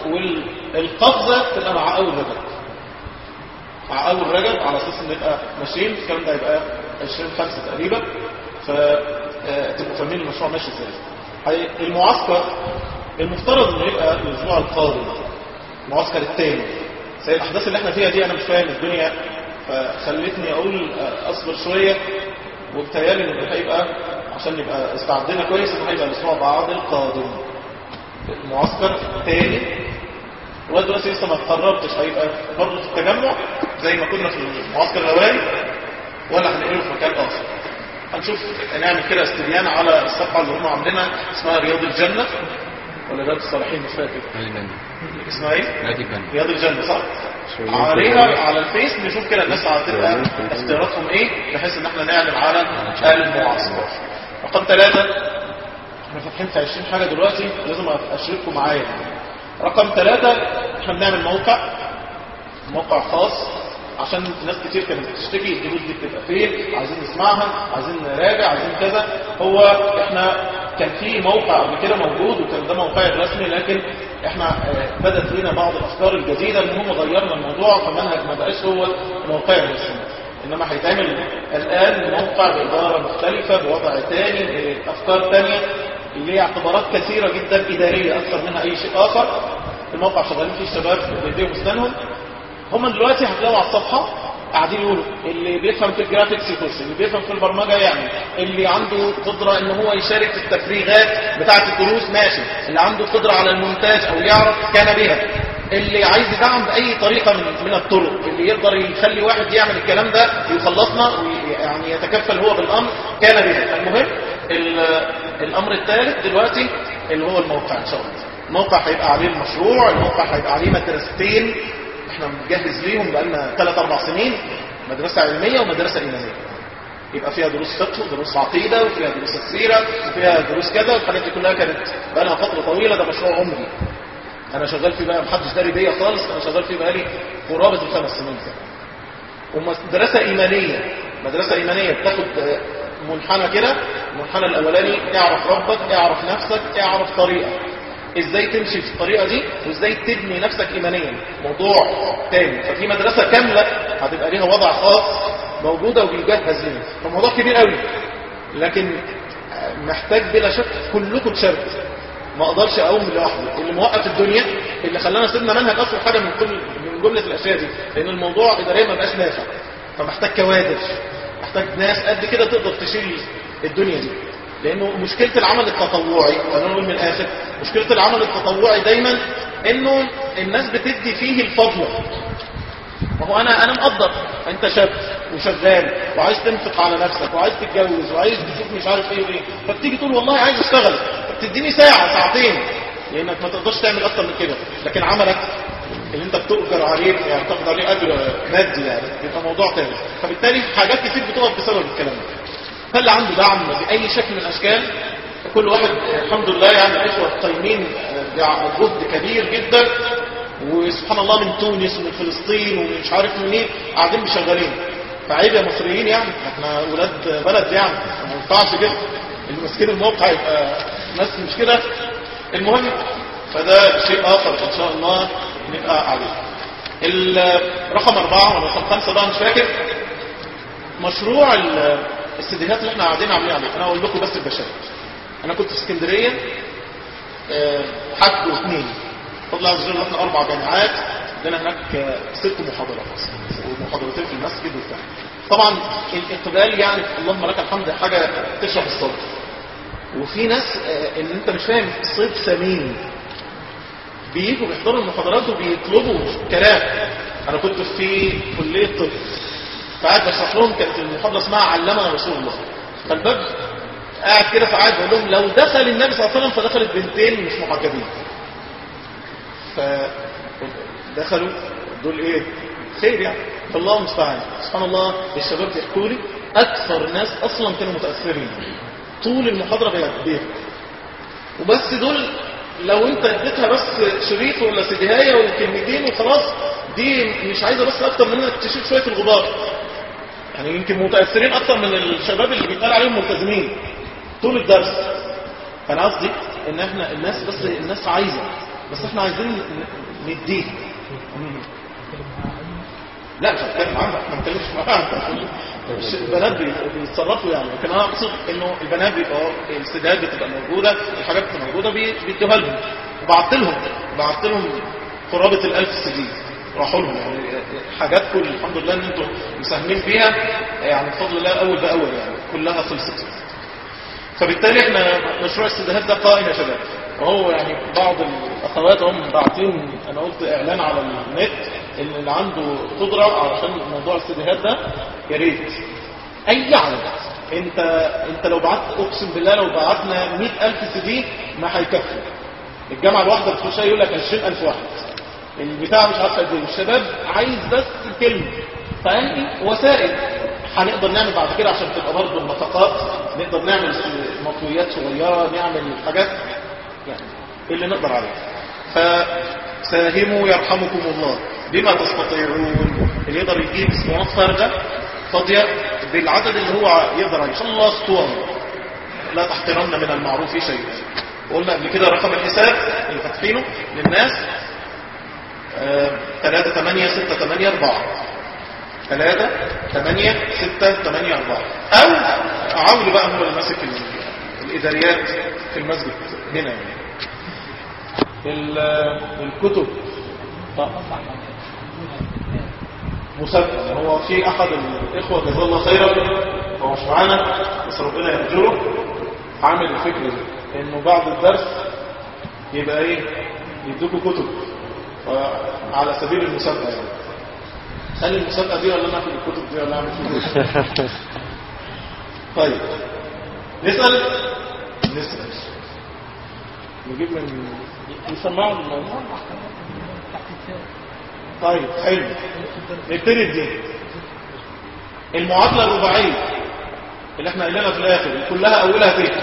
والقفزه تبقى مع اول رجل، مع اول رجل، على اساس ان نبقى ماشيين. الكلام ده هيبقى عشرين خمسة تقريبا، فتبقوا فاهمين المشروع ماشي ازاي. المعسكر المفترض انه يبقى الاسبوع القادم، المعسكر الثاني. زي الاحداث اللي احنا فيها دي انا مش فاهم الدنيا، فخلتني اقول اصبر شويه، وبتهيالي انه هيبقى عشان نبقى استعدنا كويس انه هيبقى الاسبوع بعد القادم المعسكر الثاني. ولغايه دلوقتي لسه ما قررتش هيبقى برضه في التجمع زي ما كنا في المعسكر الاولاني، ولا هنقله في مكان اخر. هنشوف نعمل كده استبيان على الصفحه اللي هم عاملينها، اسمها رياض الجنه ولا رياض الصالحين، مش فاكر اسمها ايه. رياض الجنه صح؟ عليها على الفيس نشوف كده الناس هتبقى اختياراتهم ايه، بحيث ان احنا نعلن على المعسكر. رقم ثلاثة، احنا فاتحين في عشرين حاجه دلوقتي، لازم اشارككم معايا. رقم ثلاثة، احنا بنعمل موقع موقع خاص، عشان ناس كتير كانت بتشتكي الدروس دي بتبقى فين، عايزين نسمعها، عايزين نراجع، عايزين كذا. هو احنا كان في موقع قبل كده موجود، وكان ده موقعي الرسمي، لكن احنا بدت لنا بعض الافكار الجديده ان هم غيرنا الموضوع، فمنهج ما بقاش هو موقعي الرسمي، انما هيتعمل الان موقع باداره مختلفه بوضع ثاني، افكار ثانيه اللي هي اعتبارات كثيره جدا اداريه اكثر منها اي شيء اخر. الموقع شغالين فيه الشباب بايديهم واسنانهم. هم دلوقتي هتلاقوا على الصفحه قاعدين يقولوا اللي بيفهم في الجرافيكس يخش، اللي بيفهم في البرمجه يعمل، اللي عنده قدره ان هو يشارك في التفريغات بتاعه الدروس ماشي، اللي عنده قدره على المونتاج او يعرف كان بها، اللي عايز يدعم باي طريقه من من الطرق، اللي يقدر يخلي واحد يعمل الكلام ده ويخلصنا ويعني يتكفل هو بالامر كان بها. المهم الامر الثالث دلوقتي اللي هو الموقع. ان شاء الله الموقع هيبقى عليه المشروع، الموقع هيبقى عليه مدرستين احنا بنجهز ليهم بقالنا ثلاث اربع سنين، مدرسه علميه ومدرسه ايمانيه، يبقى فيها دروس فقه ودروس عقيده وفيها دروس السيره وفيها دروس كذا. والحاجات دي كلها كانت بقالها فتره طويله، ده مشروع عمري انا شغال فيه بقى، محدش داري بيا خالص، انا شغال فيه بقالي قرابه الخمس سنين كده. ومدرسه ايمانيه، مدرسه ايمانيه بتاخد منحنى كده، المنحنى الاولاني اعرف ربك، اعرف نفسك، اعرف طريقك، ازاي تمشي في الطريقه دي، وازاي تبني نفسك ايمانيا، موضوع تاني. ففي مدرسه كامله هتبقى ليها وضع خاص موجوده وبيجهز لنا، فالموضوع كبير قوي، لكن محتاج بلا شك كلكم تشاركوا. ما اقدرش اقوم لوحدي، اللي موقف الدنيا اللي خلانا سيبنا منهج اصل حاجه من كل من جمله الاشياء دي، لان الموضوع اداريا ما بقاش نافع، فمحتاج كوادر، محتاج ناس قد كده تقدر تشيل الدنيا دي. لانه مشكله العمل التطوعي، انا نقول من الاخر، مشكله العمل التطوعي دايما انه الناس بتدي فيه الفضل. ما هو انا انا مقدر انت شاب وشغال وعايز تنفق على نفسك وعايز تتجوز وعايز تشوف مش عارف ايه وايه، فبتيجي تقول والله عايز اشتغل، بتديني ساعه ساعتين، لانك ما تقدرش تعمل اكتر من كده. لكن عملك اللي انت بتؤجر عليه يعني تاخد عليه اجر مادي، يعني يبقى موضوع تاني. فبالتالي حاجات كتير بتقف بسبب الكلام ده. فاللي عنده دعم باي شكل من الاشكال، كل واحد الحمد لله يعني الاخوه قايمين يعني جهد كبير جدا، وسبحان الله من تونس ومن فلسطين ومش عارف منين قاعدين مشغلين. فعيب يا مصريين يعني، احنا ولاد بلد يعني، ما ينفعش كده المسكين الموقع يبقى ناس مش كده. المهم فده شيء اخر ان شاء الله نبقى عليه. الرقم اربعة ولا رقم خمسة بقى مش فاكر، مشروع السيديهات اللي احنا قاعدين عاملين عليه. انا اقول لكم بس البشائر. انا كنت في اسكندريه حد واثنين فضل الله عز وجل، احنا اربع جامعات لنا هناك ست محاضرات ومحاضرتين في المسجد وبتاع. طبعا الاقبال يعني اللهم لك الحمد حاجه تشرح الصدر، وفي ناس ان انت مش فاهم صيد ثمين بييجوا بيحضروا المحاضرات وبيطلبوا كلام. انا كنت في كليه طب فقعد بشرح لهم، كانت المحاضره اسمها علمنا رسول الله، فالباب قاعد كده فقعد بقول لهم لو دخل النبي صلى الله عليه وسلم فدخلت بنتين مش محجبين. فدخلوا دول ايه خير يعني، فالله المستعان. سبحان الله الشباب بيحكوا لي اكثر ناس اصلا كانوا متاثرين طول المحاضره بيحكوا، وبس دول لو انت اديتها بس شريط ولا سيديهايه وكلمتين وخلاص، دي مش عايزه بس اكتر من انك تشيل شويه الغبار. يعني يمكن متاثرين اكتر من الشباب اللي بيتقال عليهم ملتزمين طول الدرس. فانا قصدي ان احنا الناس بس الناس عايزه، بس احنا عايزين نديه. لا مش هتكلم عنها، احنا ما بنتكلمش معاها. البنات بيتصرفوا يعني، لكن انا اقصد انه البنات بيبقى السيدات بتبقى موجوده، الحاجات بتبقى موجوده بيدوها لهم. وبعت لهم بعت لهم قرابه الألف سي دي راحوا لهم، يعني حاجات كل الحمد لله ان انتم مساهمين فيها يعني بفضل الله اول باول يعني كلها خلصت. فبالتالي احنا مشروع السيديهات ده قائم يا شباب، وهو يعني بعض الاخوات هم باعتين، انا قلت اعلان على النت ان اللي عنده قدره علشان موضوع السيديهات ده يا ريت اي عدد. انت انت لو بعت اقسم بالله لو بعتنا مئة ألف سي دي ما هيكفي. الجامعه الواحده بتخشها يقول لك عشرين ألف واحد، البتاع مش عارف قد ايه. الشباب عايز بس كلمه، فاني وسائل هنقدر نعمل بعد كده عشان تبقى برضه النفقات، نقدر نعمل مطويات صغيره، نعمل حاجات يعني اللي نقدر عليه. فساهموا يرحمكم الله بما تستطيعون. اللي يقدر يجيب اسطوانات فارغه فاضيه بالعدد اللي هو يقدر عليه، ان شاء الله اسطوانه، لا تحقرن من المعروف شيئا. وقلنا قبل كده رقم الحساب اللي فاتحينه للناس ثلاثة ثمانية ستة ثمانية أربعة ثلاثة ثمانية ستة ثمانية أربعة، أو عول بقى هو اللي ماسك الإداريات في المسجد هنا يعني. الكتب مسابقة، هو في أحد الإخوة جزاه الله خيرا هو مش معانا بس ربنا يرجوه، عامل الفكرة دي إنه بعد الدرس يبقى إيه يدوكوا كتب على سبيل المسابقة يعني. هل المسابقة دي ولا ناخد الكتب دي ولا نعمل فيه؟ طيب نسأل نسأل نجيب من يسمعوا الموضوع. طيب حلو، نبتدي دي المعادلة الرباعية اللي احنا قلنا في الاخر كلها اولها ت.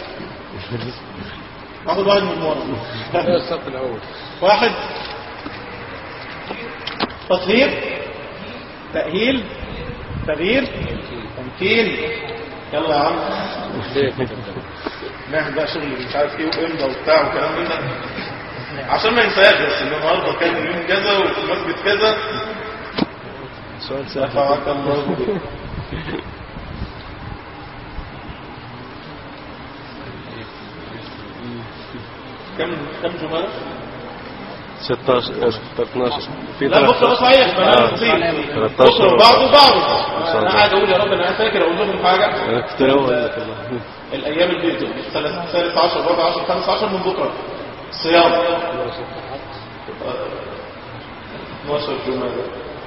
ناخد واحد من المعادلة. الصف الاول واحد تطهير، تأهيل، تغيير، تمكين. يلا يا عم نعمل بقى شغل مش عارف ايه وامضى وبتاع وكلام من ده عشان ما ينساش، بس النهارده كان يوم كذا وفي المسجد كذا. سؤال سهل. نفعك الله بك. كم كم جمله؟ ستاشر اتناشر في لا بكره صحيح بكره بعض وبعض. انا قاعد اقول يا رب انا فاكر اقول لكم حاجه. انا كنت الاول الايام اللي بتجي الثالث عشر رابع عشر خامس عشر من بكره صيام اثناشر جمادى.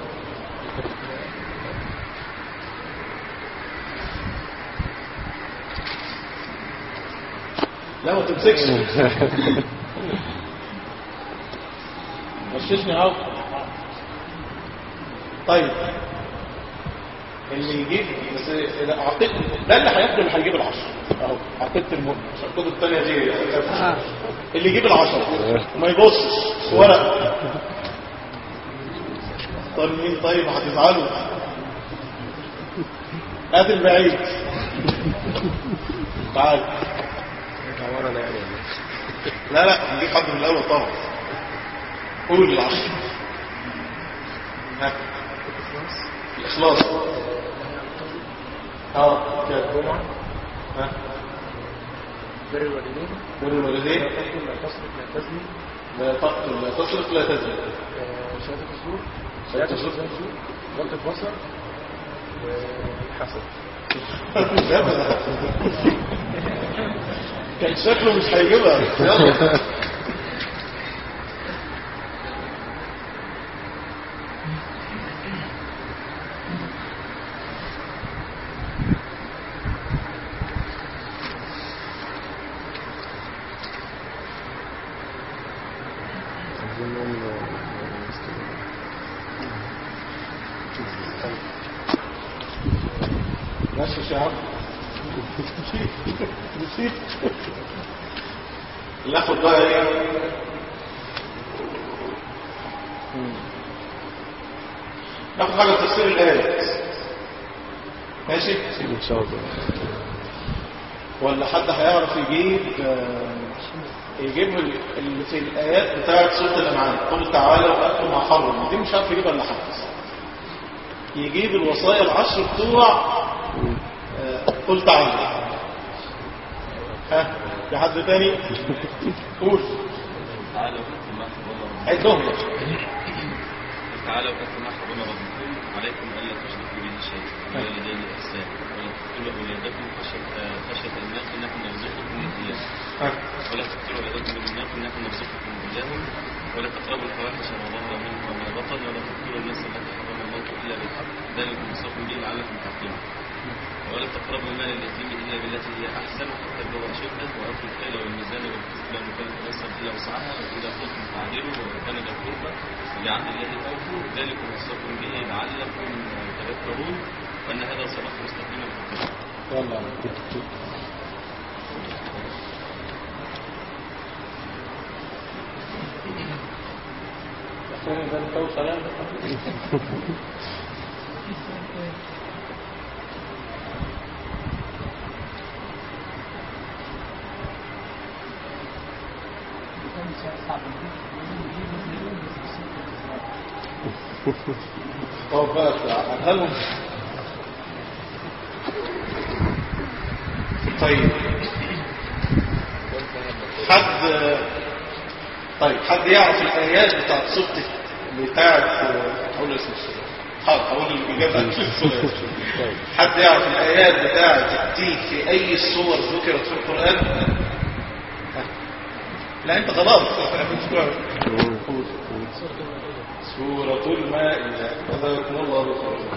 لا ما تمسكش مشيشني عاو. طيب اللي يجيب بس إذا عقيدة ده اللي هياخده اللي هيجيب العشر اهو عقيدة المؤمن عشان الكتب الثانية دي آه. اللي يجيب العشر وما يبصش ورق. طب مين طيب هتزعلوا؟ هات البعيد تعال عورنا يعني. لا لا نجيب حد من الاول طبعا. قول العشر. ها الاخلاص اه كده جمعه. ها بر الوالدين بر الوالدين لا تقتل لا تسرق لا تزني لا تقتل لا تسرق لا تزني آه، شهادة الزور شهادة شهادة الزور. الزور غض البصر والحسد. كان شكله مش هيجيبها. يلا ماشي يا شعب. نسيت ناخد بقى ايه. ناخد حاجه تفسير الايات. ماشي ان شاء الله. ولا حد هيعرف يجيب يجيب اللي في الايات بتاعه سوره الانعام قل تعالوا واتوا ما حرم دي مش عارف يجيبها الا حد يجيب الوصايا العشر بتوع قل تعالوا. ها في حد تاني قول تعالوا واتقوا ما حرم الله عدهم. تعالوا واتقوا ما حرم ربكم عليكم الا تشركوا به شيئا وبالوالدين احسانا ولا تقتلوا اولادكم خشيه خشيه الناس نحن نرزقكم اياهم ولا تقتلوا اولادكم من الناس نحن نرزقكم اياهم ولا تقربوا الفواحش ما ظهر منها وما بطن ولا تقتلوا الناس التي حرم الله الا بالحق ذلك وصاكم به لعلكم تعقلون ولا تقربوا المال اليتيم الا بالتي هي احسن حتى يبلغ اشده واوفوا الكيل والميزان والقسط لا نكلف نفسا الا وسعها واذا قلتم فاعدلوا وان كان ذا قربى وبعهد الله اوفوا ذلك وصاكم به لعلكم تذكرون وان هذا صراط مستقيما فاتبعوه. يلا ده انت وسلام. طب بقى هل طيب حد طيب حد يعرف الآيات بتاعت سورة بتاعت أقول اسم السورة حاضر أقول الإجابة في السورة. حد يعرف الآيات بتاعت التيه في أي السور ذكرت في القرآن؟ لا أنت خلاص سورة المائدة جزاكم الله خيرا.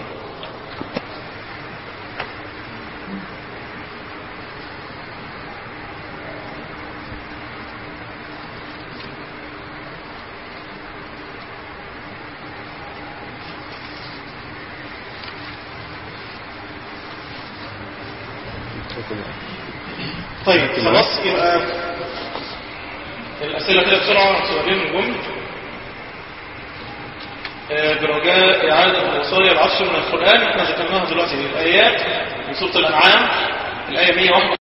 طيب خلاص يبقى الأسئلة كده بسرعة سؤالين من جمل برجاء إعادة الوصايا العشر من القرآن. احنا ذكرناها دلوقتي الآيات من سورة الأنعام الآية مية وواحد